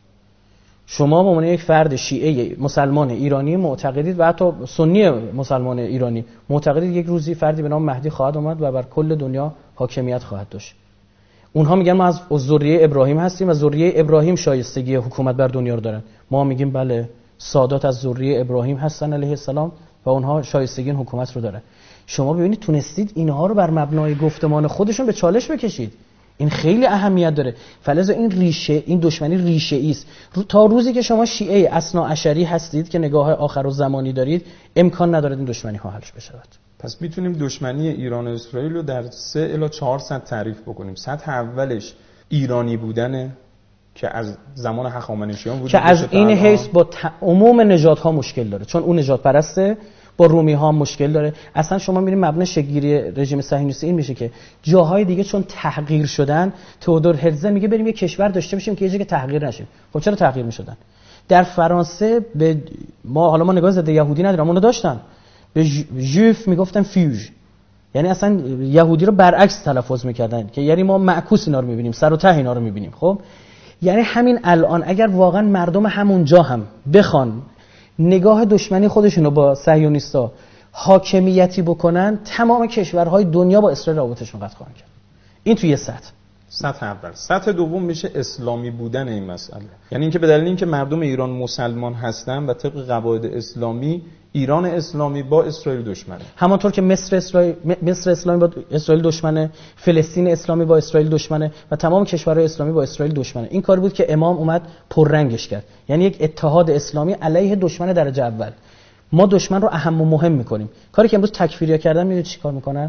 شما به عنوان یک فرد شیعه مسلمان ایرانی معتقدید و حتی سنی مسلمان ایرانی معتقدید یک روزی فردی به نام مهدی خواهد اومد و بر کل دنیا حاکمیت خواهد داشت. اونها میگن ما از ذریه ابراهیم هستیم و ذریه ابراهیم شایستگی حکومت بر دنیا رو دارن. ما میگیم بله سادات از ذریه ابراهیم هستن علیه السلام و اونها شایستگی این حکومت رو دارن. شما ببینید تونستید اینها رو بر مبنای گفتمان خودشون به چالش بکشید. این خیلی اهمیت داره. فلذا این ریشه، این دشمنی ریشه‌ای است. تا روزی که شما شیعه اثناعشری هستید که نگاه آخرالزمانی دارید، امکان نداره این دشمنی ها حل بشود. پس میتونیم دشمنی ایران و اسرائیل رو در سه الی چهار سطح تعریف بکنیم. سطح اولش ایرانی بودنه که از زمان هخامنشیان وجود که از این حیث با عموم نژادها مشکل داره، چون اون نژاد پرسته، با رومی ها مشکل داره. اصلا شما میرین مبنای شکل‌گیری رژیم صهیونیستی این میشه که جاهای دیگه چون تحقیر شدن، تئودور هرزل میگه بریم یه کشور داشته باشیم که یه جایی که تحقیر نشیم. خب چرا تحقیر میشدن؟ در فرانسه به ما حالا ما نگاه ضد یهودی نداریم، اونو داشتن. به ژوف میگفتن فیوژ، یعنی اصلا یهودی رو برعکس تلفظ میکردن که یعنی ما معکوس اینا رو میبینیم، سر و ته اینا رو میبینیم. خب یعنی همین الان اگر واقعا مردم همونجا هم بخوان نگاه دشمنی خودشونو با صهیونیستا حاکمیتی بکنن، تمام کشورهای دنیا با اسرائیل رابطشون قطع خواهند کرد. این توی سطح سطح اول. سطح دوم میشه اسلامی بودن این مسئله. یعنی اینکه به دلیل اینکه مردم ایران مسلمان هستن و طبق قواعد اسلامی ایران اسلامی با اسرائیل دشمنه. همانطور که مصر اسرائیل مصر اسلامی با اسرائیل دشمنه، فلسطین اسلامی با اسرائیل دشمنه و تمام کشورهای اسلامی با اسرائیل دشمنه. این کار بود که امام اومد پررنگش کرد. یعنی یک اتحاد اسلامی علیه دشمن درجه اول. ما دشمن رو اهم و مهم میکنیم. کاری که امروز تکفیریا کردن میدونید چیکار میکنن؟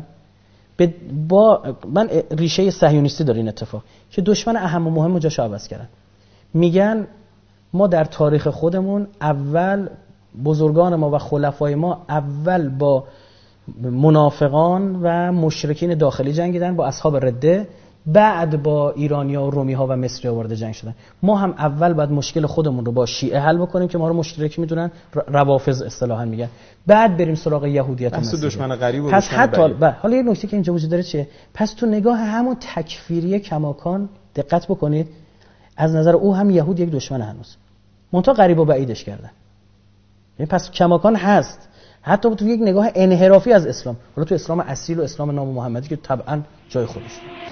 با من ریشه صهیونیستی داره این اتفاق که دشمن اهم و مهم رو جاش عوض کردن. میگن ما در تاریخ خودمون اول بزرگان ما و خلفای ما اول با منافقان و مشرکین داخلی جنگیدن، با اصحاب رده، بعد با ایرانی‌ها و رومی‌ها و مصری‌ها وارد جنگ شدن. ما هم اول باید مشکل خودمون رو با شیعه حل بکنیم که ما رو مشترک میدونن، روافض اصطلاحاً میگن، بعد بریم سراغ یهودیت و مسیحیت. دشمن غریب و پس دشمن حتی بعید. حالا یه نکته که اینجا وجود داره چیه؟ پس تو نگاه همون تکفیری کماکان دقت بکنید، از نظر او هم یهود یک دشمن هنوز، منتها غریب و بعیدش کردن. یعنی پس کماکان هست حتی تو یک نگاه انحرافی از اسلام، حالا تو اسلام اصیل و اسلام نام محمدی که طبعا جای خودش.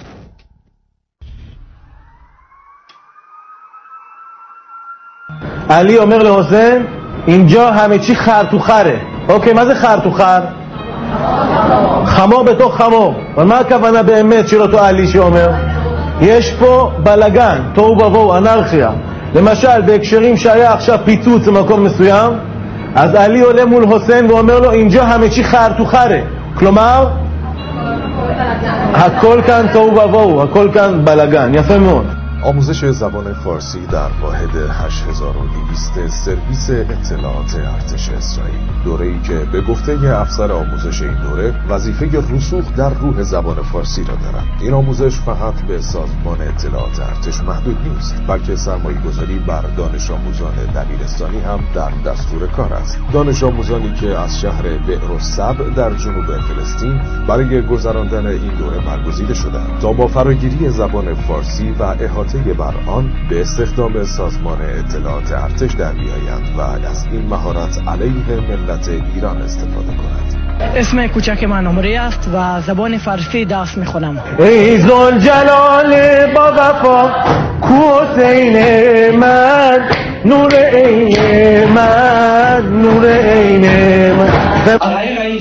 علی אומר لحسین اینجا همه چی خر تو خره. اوکی، מה זה خر تو خر؟ חמור בתוך חמור. ומה הכוונה באמת של אותו עלי שאומר? יש פה בלגן, תוהו ובוהו, אנרכיה. למשל בהקשרים שהיה עכשיו פיצוץ במקום מסוים, אז עלי עולה מול חוסיין ואומר לו اینجا همه چی خر تو خره. כלומר הכל כאן תוהו ובוהו, הכל כאן בלגן. יפה מאוד. آموزش زبان فارسی در واحد هشت هزار و دویست سرویس اطلاعات ارتش اسرائیل، دوره‌ای که به گفته افسر آموزش این دوره وظیفه رسوخ در روح زبان فارسی را دارد. این آموزش فقط به سازمان اطلاعات ارتش محدود نیست، بلکه سرمایه‌گذاری بر دانش آموزان دبیرستانی هم در دستور کار است. دانش آموزانی که از شهر بئرالسبع در جنوب فلسطین برای گذراندن این دوره برگزیده شدند تا با فراگیری زبان فارسی و احاطه بر آن به استخدام سازمان اطلاعات ارتش در بیایند و از این مهارت علیه ملت ایران استفاده کنند. اسم کوچک من عمری است و زبان فارسی درس میخونم. ای ذوالجلال با وفا کو حسین من، نور عین من، نور عین من. آقای رئیس،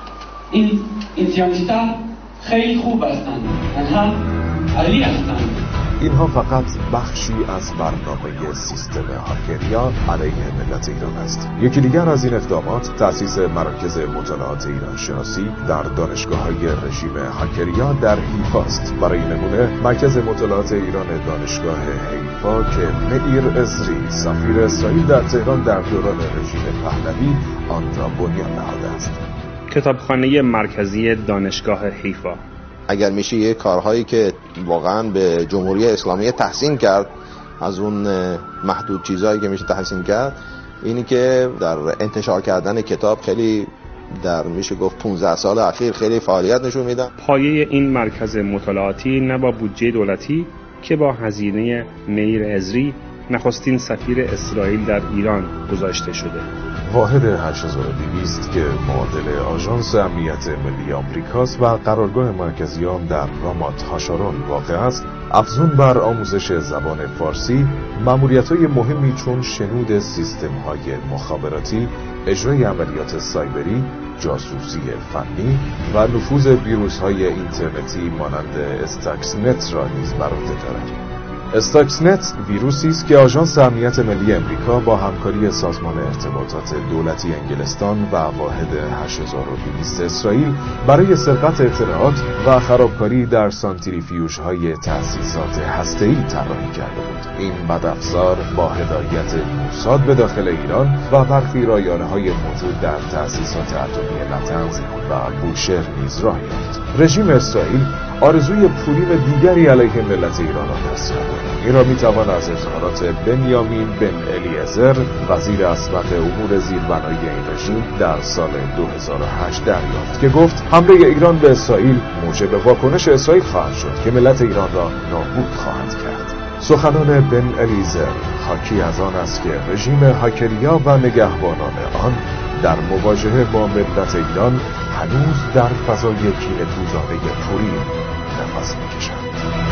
این این زیانیستا خیلی خوب هستند، آنها عالی هستند. اینها فقط بخشی از برنامه سیستم هاکریا علیه ملت ایران است. یکی دیگر از این اقدامات تأسیس مراکز مطالعات ایران شناسی در دانشگاه‌های رژیم هاکریا در حیفا است. برای نمونه مرکز مطالعات ایران دانشگاه حیفا که مئیر عزری سفیر اسرائیل در تهران در دوران رژیم پهلوی آن را بنیان نهاده است. کتابخانه مرکزی دانشگاه حیفا. اگر میشه یه کارهایی که واقعا به جمهوری اسلامی تحسین کرد، از اون محدود چیزهایی که میشه تحسین کرد، اینی که در انتشار کردن کتاب خیلی در میشه گفت پانزده سال اخیر خیلی فعالیت نشون میدن. پایه این مرکز مطالعاتی نه با بودجه دولتی که با هزینه مئیر عزری نخستین سفیر اسرائیل در ایران گذاشته شده. واحد هشت هزار و دویست که معادل آژانس امنیت ملی آمریکاست و قرارگاه مرکزی آن در رامات هاشارون واقع است، افزون بر آموزش زبان فارسی، مأموریت‌های مهمی چون شنود سیستم‌های مخابراتی، اجرای عملیات سایبری، جاسوسی فنی و نفوذ ویروس‌های اینترنتی مانند استاکسنت را نیز بر عهده دارد. استاکسنت ویروسی است که آژانس امنیت ملی آمریکا با همکاری سازمان ارتباطات دولتی انگلستان و واحد هشت هزار و دویست اسرائیل برای سرقت اطلاعات و خرابکاری در سانتریفیوژهای تأسیسات هسته‌ای طراحی کرده بود. این بدافزار با هدایت موساد به داخل ایران و برخی رایانه‌های موجود در تأسیسات اتمی نتنز و بوشهر نیز راه یافت. رژیم اسرائیل آرزوی پولیم دیگری علیه ملت ایران را دست کرد. این را میتوان از اظهارات بنیامین بن الیعزر وزیر اسبق امور زیربنایی این رژیم در سال دو هزار و هشت دریافت که گفت حمله ایران به اسرائیل موجب واکنش اسرائیل خواهد شد که ملت ایران را نابود خواهد کرد. سخنان بن الیعزر حاکی از آن است که رژیم هاکریا و نگهبانان آن در مواجهه با ملت ایران هنوز در فضای کینه‌توزانه پوریم نفس می‌کشند.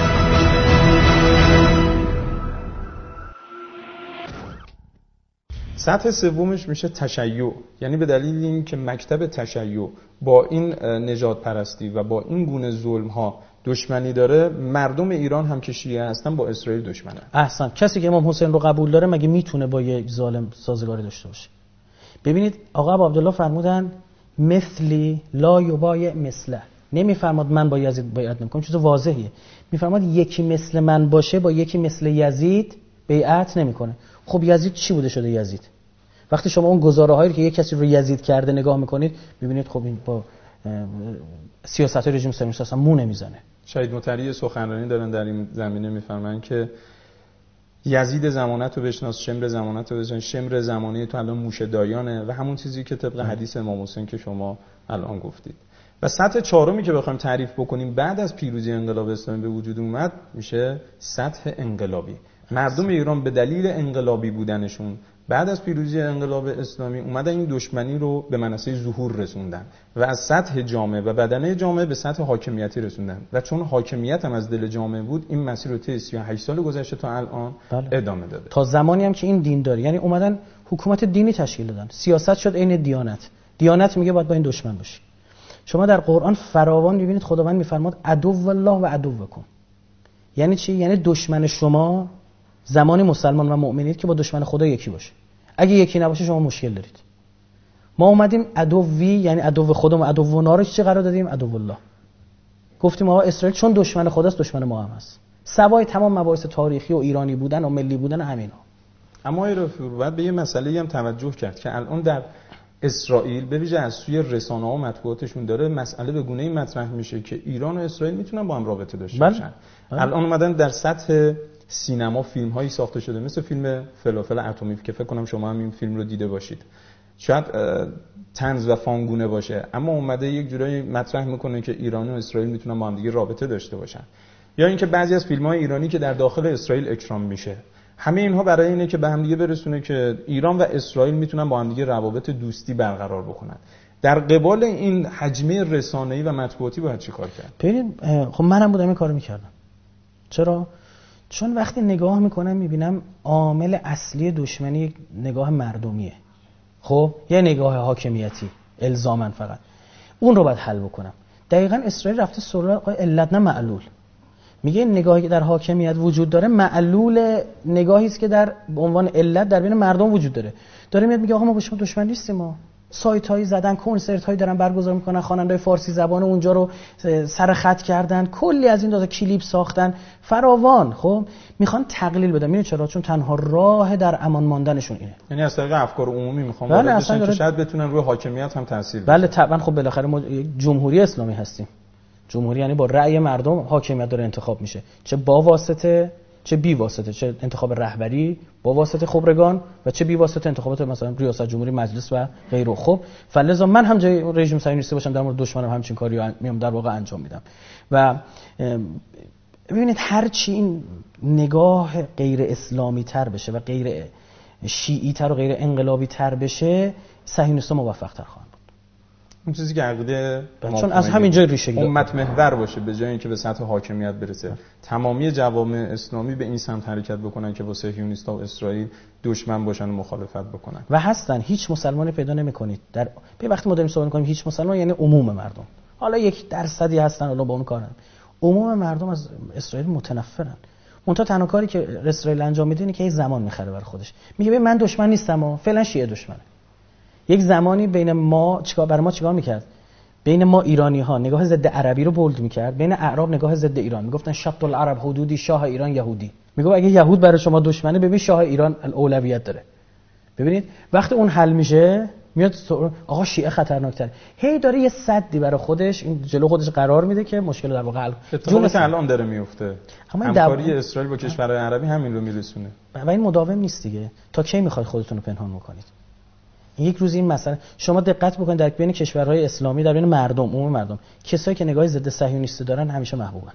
سطح سومش میشه تشیع، یعنی به دلیل اینکه مکتب تشیع با این نژاد پرستی و با این گونه ظلم ها دشمنی داره، مردم ایران هم که شیعه هستن با اسرائیل دشمنن. احسن. کسی که امام حسین رو قبول داره مگه میتونه با یک ظالم سازگاری داشته باشه؟ ببینید آقا ابو عبدالله فرمودن مثلی لا یبایع مثله، نمیفرماد من با یزید بیعت نمیکنم، چیز واضحیه. میفرماد یکی مثل من باشه با یکی مثل یزید بیعت نمیکنه. خب یزید چی بوده شده یزید؟ وقتی شما اون گزاره هایی که یک کسی رو یزید کرده نگاه میکنید میبینید خب این با سیاست رژیم صهیونیست اصلا مو نمیزنه. شهید مطری سخنرانی دارن در این زمینه، میفرمایند که یزید زمانت رو بشناس، شمر زمانت رو بشناس، شمر زمانه تو الان موشه دایانه و همون چیزی که طبق حدیث امام حسین که شما الان گفتید. و سطح چهارمی که بخوایم تعریف بکنیم بعد از پیروزی انقلاب اسلامی به وجود اومد میشه سطح انقلابی. مردم ایران به دلیل انقلابی بودنشون بعد از پیروزی انقلاب اسلامی اومدن این دشمنی رو به منصه ظهور رسوندن و از سطح جامعه و بدنه جامعه به سطح حاکمیتی رسوندن و چون حاکمیت هم از دل جامعه بود این مسیر رو طی سی و هشت سال گذشته تا الان بله. ادامه داده تا زمانی هم که این دین داره، یعنی اومدن حکومت دینی تشکیل دادن، سیاست شد عین دیانت. دیانت میگه باید با این دشمن باشی. شما در قرآن فراوان میبینید خداوند میفرماد عدو الله و عدوکم. یعنی چی؟ یعنی دشمن شما زمانی مسلمان و مؤمنید که با دشمن خدا یکی باشه. اگه یکی نباشه شما مشکل دارید. ما اومدیم عدوی یعنی عدو خودمون، عدو نار چی قرار دادیم؟ عدو الله. گفتیم آقا اسرائیل چون دشمن خداست دشمن ما هم هست. سوای تمام مباحث تاریخی و ایرانی بودن و ملی بودن همینا. اما این رفیق باید به یه مسئله هم توجه کرد که الان در اسرائیل به ویژه از سوی رسانه‌ها و مطبوعاتشون داره مسئله به گونه‌ای مطرح میشه که ایران و اسرائیل میتونن با هم رابطه داشته باشن. الان اومدن در سطح سینما فیلم هایی ساخته شده مثل فیلم فلافل اتمی که فکر کنم شما هم این فیلم رو دیده باشید. شاید طنز و فانگونه باشه اما اومده یک جورایی مطرح میکنه که ایران و اسرائیل میتونن با هم دیگه رابطه داشته باشن. یا اینکه بعضی از فیلم‌های ایرانی که در داخل اسرائیل اکرام میشه. همه اینها برای اینه که به هم دیگه برسونه که ایران و اسرائیل میتونن با هم دیگه روابط دوستی برقرار بکنن. در قبال این حجمه رسانه‌ای و مطبوعاتی باید چیکار کرد؟ ببینید خب منم بودم این کارو میکردم. چرا؟ چون وقتی نگاه میکنم میبینم عامل اصلی دشمنی نگاه مردمیه. خب یه نگاه حاکمیتی الزاماً فقط اون رو باید حل بکنم. دقیقاً اسرائیل رفته سراغ علت نه معلول. میگه نگاهی که در حاکمیت وجود داره معلول نگاهی است که در عنوان علت در بین مردم وجود داره. داره میاد میگه آقا ما با شما دشمن نیستیم، ما سایت هایی زدن، کنسرت هایی دارن برگزار میکنن، خواننده فارسی زبان اونجا رو سر خط کردن، کلی از این داتا کلیپ ساختن فراوان. خب میخوان تقلیل بدن. میدونی چرا؟ چون تنها راه در امان ماندنشون اینه. یعنی از طریق افکار عمومی میخوان وارد بشن که شاید بتونن روی حاکمیت هم تاثیر بله طبعا. خب بالاخره ما یک جمهوری اسلامی هستیم. جمهوری یعنی با رأی مردم حاکمیت داره انتخاب میشه، چه با واسطه چه بی واسطه، چه انتخاب رهبری با واسطه خبرگان و چه بی واسطه انتخابات مثلا ریاست جمهوری، مجلس و غیره. خب فلذا من هم جای رژیم صهیونیستی باشم در مورد دشمنم همچین کاری رو میام در واقع انجام میدم. و ببینید هر چی این نگاه غیر اسلامی تر بشه و غیر شیعی تر و غیر انقلابی تر بشه صهیونیست‌ها موفق تر خواهند. اون چیزی که عقیده چون از همین جای ریشه گرفته امت محور باشه به جای اینکه به سطح حاکمیت برسه. تمامی جوامع اسلامی به این سمت حرکت بکنن که با صهیونیست‌ها و اسرائیل دشمن باشن و مخالفت بکنن و هستن. هیچ مسلمانی پیدا نمی‌کنید در به وقتی ما داریم صحبت می‌کنیم هیچ مسلمان یعنی عموم مردم. حالا یک درصدی هستن حالا با اون کارن. عموم مردم از اسرائیل متنفرن. منتها تنها کاری که اسرائیل انجام میده اینه که یه زمان می‌خره برای خودش. میگه ببین من دشمن نیستم و فعلا شیعه دشمنه. یک زمانی بین ما چیکار برای ما چیکار میکرد؟ بین ما ایرانی ها نگاه ضد عربی رو بولد میکرد، بین اعراب نگاه ضد ایران. میگفتن شط العرب حدودی، شاه ایران یهودی. میگه اگه یهود برای شما دشمنه ببین شاه ایران اولویت داره. ببینید وقتی اون حل میشه میاد آقا شیعه خطرناکتره. هی داره یه سدی برای خودش این جلو خودش قرار میده که مشکل در واقع حل اتفاقی که الان داره میفته. همکاری دو... اسرائیل با کشورهای عربی همین رو میرسونه. و این مداوم نیست دیگه. تا کی میخواید خودتون رو پنهان بکنید؟ یک روز این مسئله شما دقت بکنید در بین کشورهای اسلامی در بین مردم عموم مردم کسایی که نگاه ضد صهیونیستی دارن همیشه محبوبن.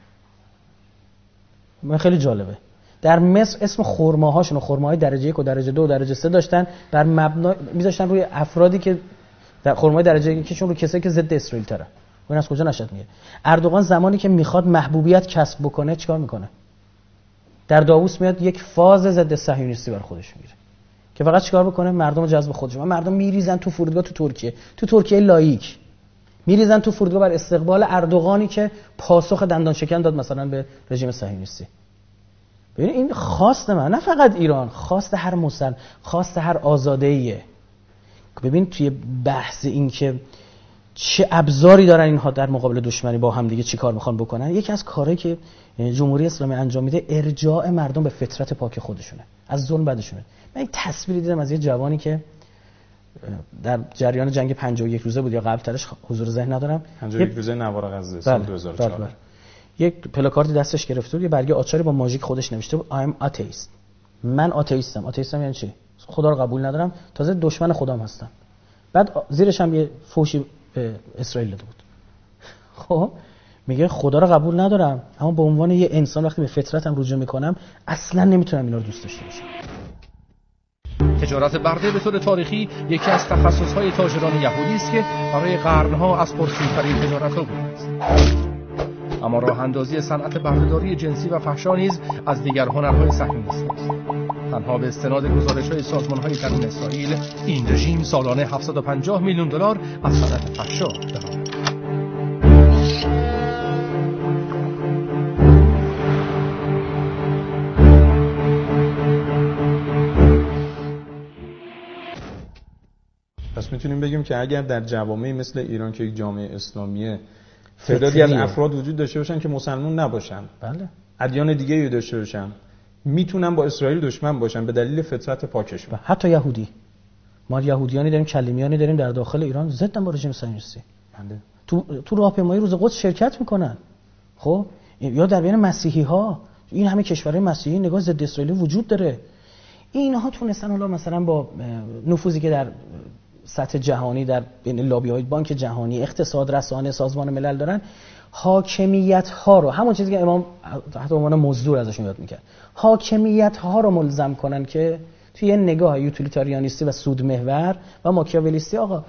من خیلی جالبه در مصر اسم خرماهاشون خرماهای درجه یک و درجه دو و درجه سه داشتن بر مبنا میذاشتن روی افرادی که در خرمای درجه یکشون رو کسایی که ضد اسرائیل تره. اون از کجا نشد میگه؟ اردوغان زمانی که میخواد محبوبیت کسب بکنه چیکار میکنه؟ در داووس میاد یک فاز ضد صهیونیستی بر خودش میگیره که فقط چیکار بکنه؟ مردم رو جذب خودش. مردم میریزن تو فرودگاه تو ترکیه، تو ترکیه لاییک میریزن تو فرودگاه بر استقبال اردوغانی که پاسخ دندان شکن داد مثلا به رژیم صهیونیستی. ببین این خواست من، نه فقط ایران، خواست هر مسلمان، خواست هر آزاده‌ایه. ببین توی بحث این که چه ابزاری دارن اینها در مقابل دشمنی با هم دیگه چیکار میخوان بکنن، یکی از کارهایی که جمهوری اسلامی انجام میده ارجاع مردم به فطرت پاک خودشونه، از ظلم بدشونه. من یک تصویری دیدم از یه جوانی که در جریان جنگ پنجاه و یک روزه بود یا قبل ترش حضور ذهن ندارم، پنجاه و یک روزه نوار غزه سال دو هزار و چهار. بله بله. یک پلاکاردی دستش گرفته بود، یه برگه آچاری با ماژیک خودش نوشته بود I'm atheist. من آتئیستم. آتئیستم یعنی چی؟ خدا رو قبول ندارم، تازه دشمن خدام هستم. بعد زیرش هم یه فوشی به اسرائیل داده بود. خب میگه خدا رو قبول ندارم، اما به عنوان یه انسان وقتی به فطرتم رجوع میکنم اصلا نمیتونم اینا رو دوست داشته باشم. تجارت برده به طور تاریخی یکی از تخصص‌های تاجران یهودی است که برای قرن‌ها از پرسودترین تجارت‌ها بوده است. اما راه اندازی صنعت بردهداری جنسی و فحشا نیز از دیگر هنرهای صهیونیستی است. تنها به استناد گزارش‌های سازمان‌های درون اسرائیل، این رژیم سالانه هفتصد و پنجاه میلیون دلار از صنعت فحشا درآمد. پس میتونیم بگیم که اگر در جوامعی مثل ایران که یک جامعه اسلامیه تعدادی از افراد وجود داشته باشن که مسلمان نباشن، بله، ادیان دیگه‌ای داشته باشن، میتونن با اسرائیل دشمن باشن به دلیل فطرت پاکشون. حتی یهودی، ما یهودیانی داریم، کلیمیانی داریم در داخل ایران ضدن با رژیم صهیونیستی. بله. تو تو راهپیمایی روز قدس شرکت میکنن. خب یا در بین مسیحی ها، این همه کشورهای مسیحی نگاه ضد اسرائیلی وجود داره. اینها تونستن حالا مثلا با نفوذی که در سطح جهانی در بین لابی‌های بانک جهانی، اقتصاد، رسانه، سازمان ملل دارن، حاکمیت ها رو، همون چیزی که امام تحت عنوان مزدور ازشون یاد میکرد، حاکمیت ها رو ملزم کنن که توی یه نگاه یوتیلیتاریانیستی و سود محور و ماکیاولیستی، آقا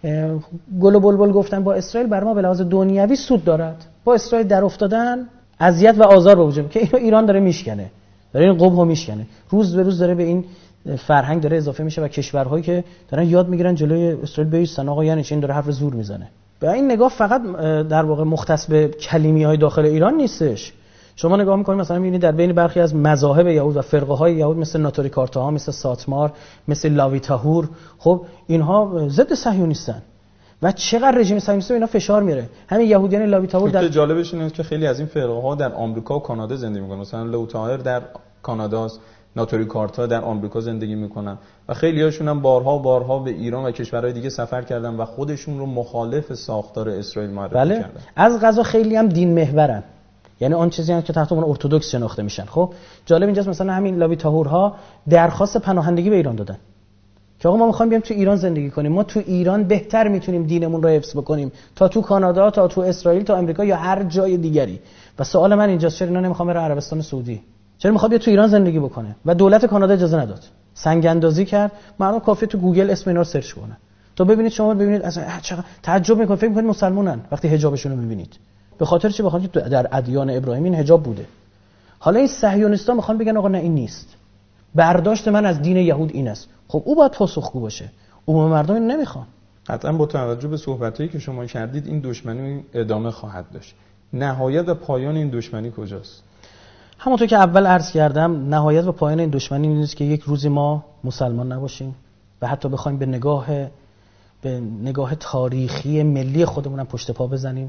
گل و بلبل گفتن با اسرائیل بر ما به لحاظ دنیوی سود دارد، با اسرائیل در افتادن اذیت و آزار به وجود که اینو ایران داره میشکنه، داره این قبحو میشکنه، روز به روز داره به این فرهنگ داره اضافه میشه و کشورهایی که دارن یاد میگیرن جلوی اسرائیل بیستن، آقا یعنی چی این داره حرف زور میزنه. و این نگاه فقط در واقع مختص به کلیمی‌های داخل ایران نیستش. شما نگاه میکنید مثلا میبینید در بین برخی از مذاهب یهود و فرقه‌های یهود مثل ناتوری کارتاها، مثل ساتمار، مثل لاویتاهور، خب اینها ضد صهیونیستن و چقدر رژیم صهیونیستی اینا فشار میاره. همین یهودیان لاویتاهور در جالبش اینه که خیلی از این فرقه‌ها در آمریکا و کانادا زندگی میکنن. مثلا لاویتاهر در کاناداست، ناتوری کارتا در آمریکا زندگی میکنن و خیلی هاشون هم بارها بارها به ایران و کشورهای دیگه سفر کردن و خودشون رو مخالف ساختار اسرائیل معرفی بله. کردن. از قضا خیلی هم دین محورن، یعنی آن چیزی هم که تحت عنوان ارتدوکس شناخته میشن. خب جالب اینجاست مثلا همین لاویتاهورها درخواست پناهندگی به ایران دادن که آقا ما میخوایم بیام تو ایران زندگی کنیم، ما تو ایران بهتر میتونیم دینمون رو حفظ بکنیم تا تو کانادا، تا تو اسرائیل، تا آمریکا یا هر جای دیگری. و سوال من اینجاست چرا اینا نمیخوام بره عربستان سعودی؟ چرا میخواد بیاد تو ایران زندگی بکنه؟ و دولت کانادا اجازه نداد. سنگ اندازی کرد. مردم کافیه تو گوگل اسم اینا رو سرچ کنن تا ببینید، شما ببینید اصلا چقدر تعجب میکنید، فکر میکنید مسلمانن وقتی حجابشون رو میبینید. به خاطر چی؟ به خاطر که در ادیان ابراهیمی این حجاب بوده. حالا این صهیونیست‌ها میخوان بگن آقا نه این نیست. برداشت من از دین یهود این است. خب او باید پاسخگو باشه. عموم مردم این نمیخوان. قطعا با توجه به صحبتایی که شما کردید این دشمنی ادامه خواهد داشت. نهایت و پایان این دشمنی کجاست؟ همونطور که اول عرض کردم، نهایت و پایان این دشمنی این است که یک روزی ما مسلمان نباشیم و حتی بخوایم به نگاه به نگاه تاریخی ملی خودمون هم پشت پا بزنیم،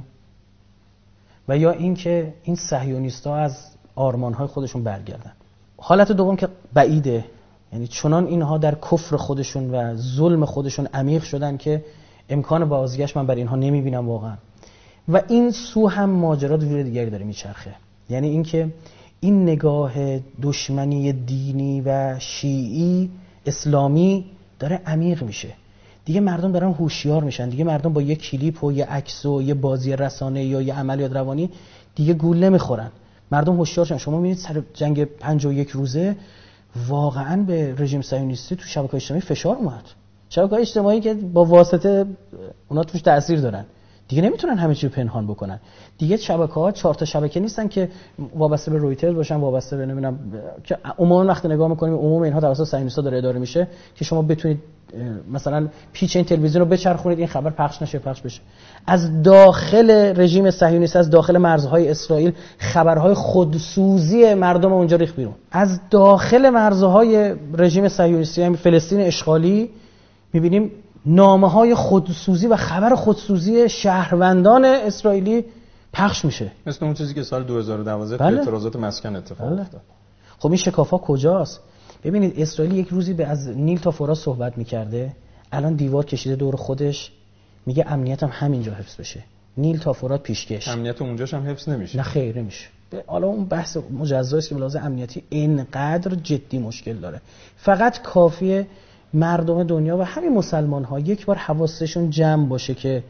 و یا اینکه این صهیونیست‌ها از آرمان‌های خودشون برگردن. حالت دوم که بعیده، یعنی چنان اینها در کفر خودشون و ظلم خودشون عمیق شدن که امکان بازگشت من بر اینها نمی‌بینم واقعا. و این سو هم ماجرا جور دیگری داره میچرخه، یعنی اینکه این نگاه دشمنی دینی و شیعی اسلامی داره عمیق میشه. دیگه مردم دارن هوشیار میشن، دیگه مردم با یه کلیپ و یه عکس و یه بازی رسانه یا یه عملیات روانی دیگه گول نمیخورن. مردم هوشیار شدن. شما میبینید سر جنگ پنجاه و یک روزه واقعا به رژیم صهیونیستی تو شبکه‌های اجتماعی فشار اومد. شبکه‌های اجتماعی که با واسطه اونا توش تأثیر دارن، دیگه نمیتونن همه چی رو پنهان بکنن. دیگه شبکه‌ها چهار تا شبکه نیستن که وابسته به رویترز باشن، وابسته به نمیدونم که عموما وقتی نگاه می‌کنیم عموم اینها توسط صهیونیست‌ها داره اداره میشه که شما بتونید مثلا پیچ این تلویزیون رو بچرخونید این خبر پخش نشه، پخش بشه. از داخل رژیم صهیونیست، از داخل مرزهای اسرائیل خبرهای خودسوزی مردم اونجا ریخت بیرون. از داخل مرزهای رژیم صهیونیستی، یعنی فلسطین اشغالی، می‌بینیم نامه‌های خودسوزی و خبر خودسوزی شهروندان اسرائیلی پخش میشه، مثل اون چیزی که سال دو هزار و دوازده بله. اعتراضات مسکن اتفاق بله. افتاد. خب این شکافا کجاست؟ ببینید اسرائیل یک روزی به از نیل تا فرات صحبت میکرده، الان دیوار کشیده دور خودش، میگه امنیتم همینجا حفظ بشه، نیل تا فرات پیشکش. امنیت اونجاش هم حفظ نمیشه. نه خیر نمیشه. حالا اون بحث مجزا است که لازم امنیتی اینقدر جدی مشکل داره. فقط کافیه مردم دنیا و همین مسلمان ها یک بار حواسشون جمع باشه که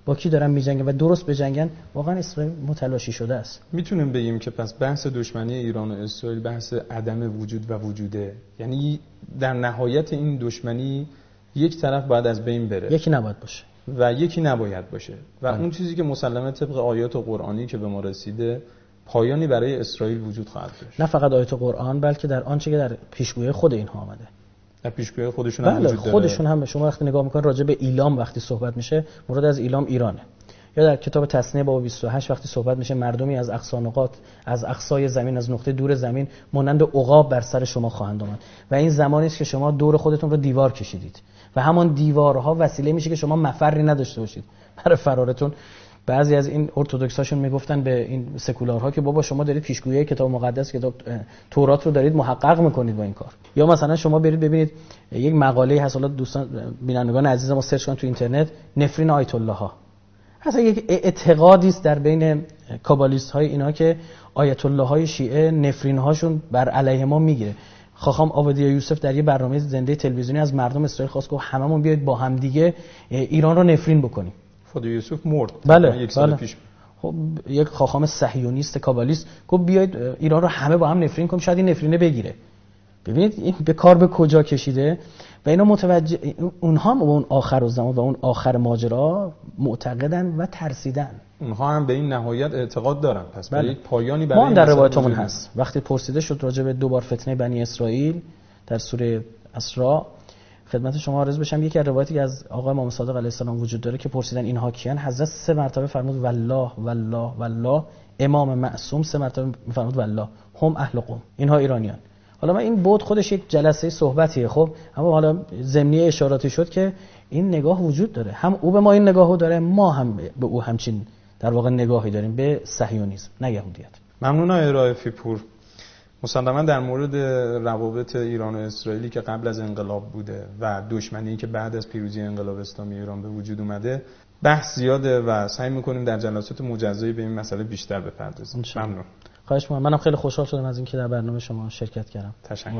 با کی دارن میجنگن و درست بجنگن، واقعا اسرائیل متلاشی شده است. میتونیم بگیم که پس بحث دشمنی ایران و اسرائیل بحث عدم وجود و وجوده، یعنی در نهایت این دشمنی یک طرف باید از بین بره، یکی نباید باشه و یکی نباید باشه و آه. اون چیزی که مسلمه طبق آیات قرآنی که به ما رسیده پایانی برای اسرائیل وجود خواهد داشت. نه فقط آیات قرآن بلکه در آنچه که در پیشگویی خود اینها آمده. در پیشگویی خودشون هم بله وجود داره. خودشون هم شما وقتی نگاه میکنید راجع به ایلام وقتی صحبت میشه مورد از ایلام ایرانه. یا در کتاب تثنیه باب بیست و هشت وقتی صحبت میشه مردمی از اقصا نقاط، از اقصای زمین، از نقطه دور زمین مانند عقاب بر سر شما خواهند آمد و این زمانی است که شما دور خودتون رو دیوار کشیدید و همان دیوارها وسیله میشه که شما مفری نداشته باشید برای فرارتون. بعضی از این ارتدوکساشون میگفتن به این سکولارها که بابا شما دارید پیشگویی کتاب مقدس، کتاب تورات رو دارید محقق میکنید با این کار. یا مثلا شما برید ببینید یک مقاله هست، حالا دوستان بینندگان عزیز ما سرچ کنید تو اینترنت، نفرین آیت الله ها. اصلا یک اعتقادی است در بین کابالیست های اینا که آیت الله های شیعه نفرین هاشون بر علیه ما میگیره. خاخام عابدی یوسف در یه برنامه زنده تلویزیونی از مردم اسرائیل خواست گفت هممون بیاید با هم دیگه ایران رو نفرین بکنیم. فادی یوسف مرد بله یک سال بله. پیش. خب یک خاخام صهیونیست کابالیست گفت بیاید ایران رو همه با هم نفرین کنیم، شاید این نفرینه بگیره. ببینید این به کار به کجا کشیده و اینا متوجه اونها هم اون آخر زمان و اون آخر ماجرا معتقدن و ترسیدن. اونها هم به این نهایت اعتقاد دارن. پس بله. به یک پایانی برای ما در روایتمون هست. وقتی پرسیده شد راجع به دو بار فتنه بنی اسرائیل در سوره اسراء، خدمت شما عرض بشم یکی از روایاتی که از آقای امام صادق علیه السلام وجود داره که پرسیدن اینها کیان، حضرت سه مرتبه فرمود والله والله والله. امام معصوم سه مرتبه فرمود والله هم اهل قم، اینها ایرانیان. حالا من این بود خودش یک جلسه صحبتیه خب، اما حالا ضمنی اشاراتی شد که این نگاه وجود داره، هم او به ما این نگاهو داره، ما هم به او همچین در واقع نگاهی داریم به صهیونیسم نه یهودیت. ممنون آقای رائفی پور. مسلماً در مورد روابط ایران و اسرائیلی که قبل از انقلاب بوده و دشمنی که بعد از پیروزی انقلاب اسلامی ایران به وجود اومده بحث زیاده و سعی می‌کنیم در جلسات مجزایی به این مسئله بیشتر بپردازیم. ممنون. خواهش می‌کنم. منم خیلی خوشحال شدم از اینکه در برنامه شما شرکت کردم. تشکر.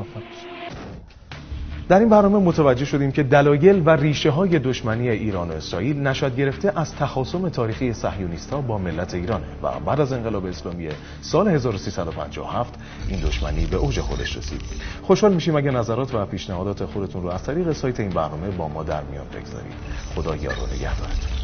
در این برنامه متوجه شدیم که دلایل و ریشه های دشمنی ایران و اسرائیل نشأت گرفته از تخاصم تاریخی صهیونیست‌ها با ملت ایرانه و بعد از انقلاب اسلامی سال هزار و سیصد و پنجاه و هفت این دشمنی به اوج خودش رسید. خوشحال میشیم اگه نظرات و پیشنهادات خودتون رو از طریق سایت این برنامه با ما در میان بگذارید. خدا یار و نگهدارتون.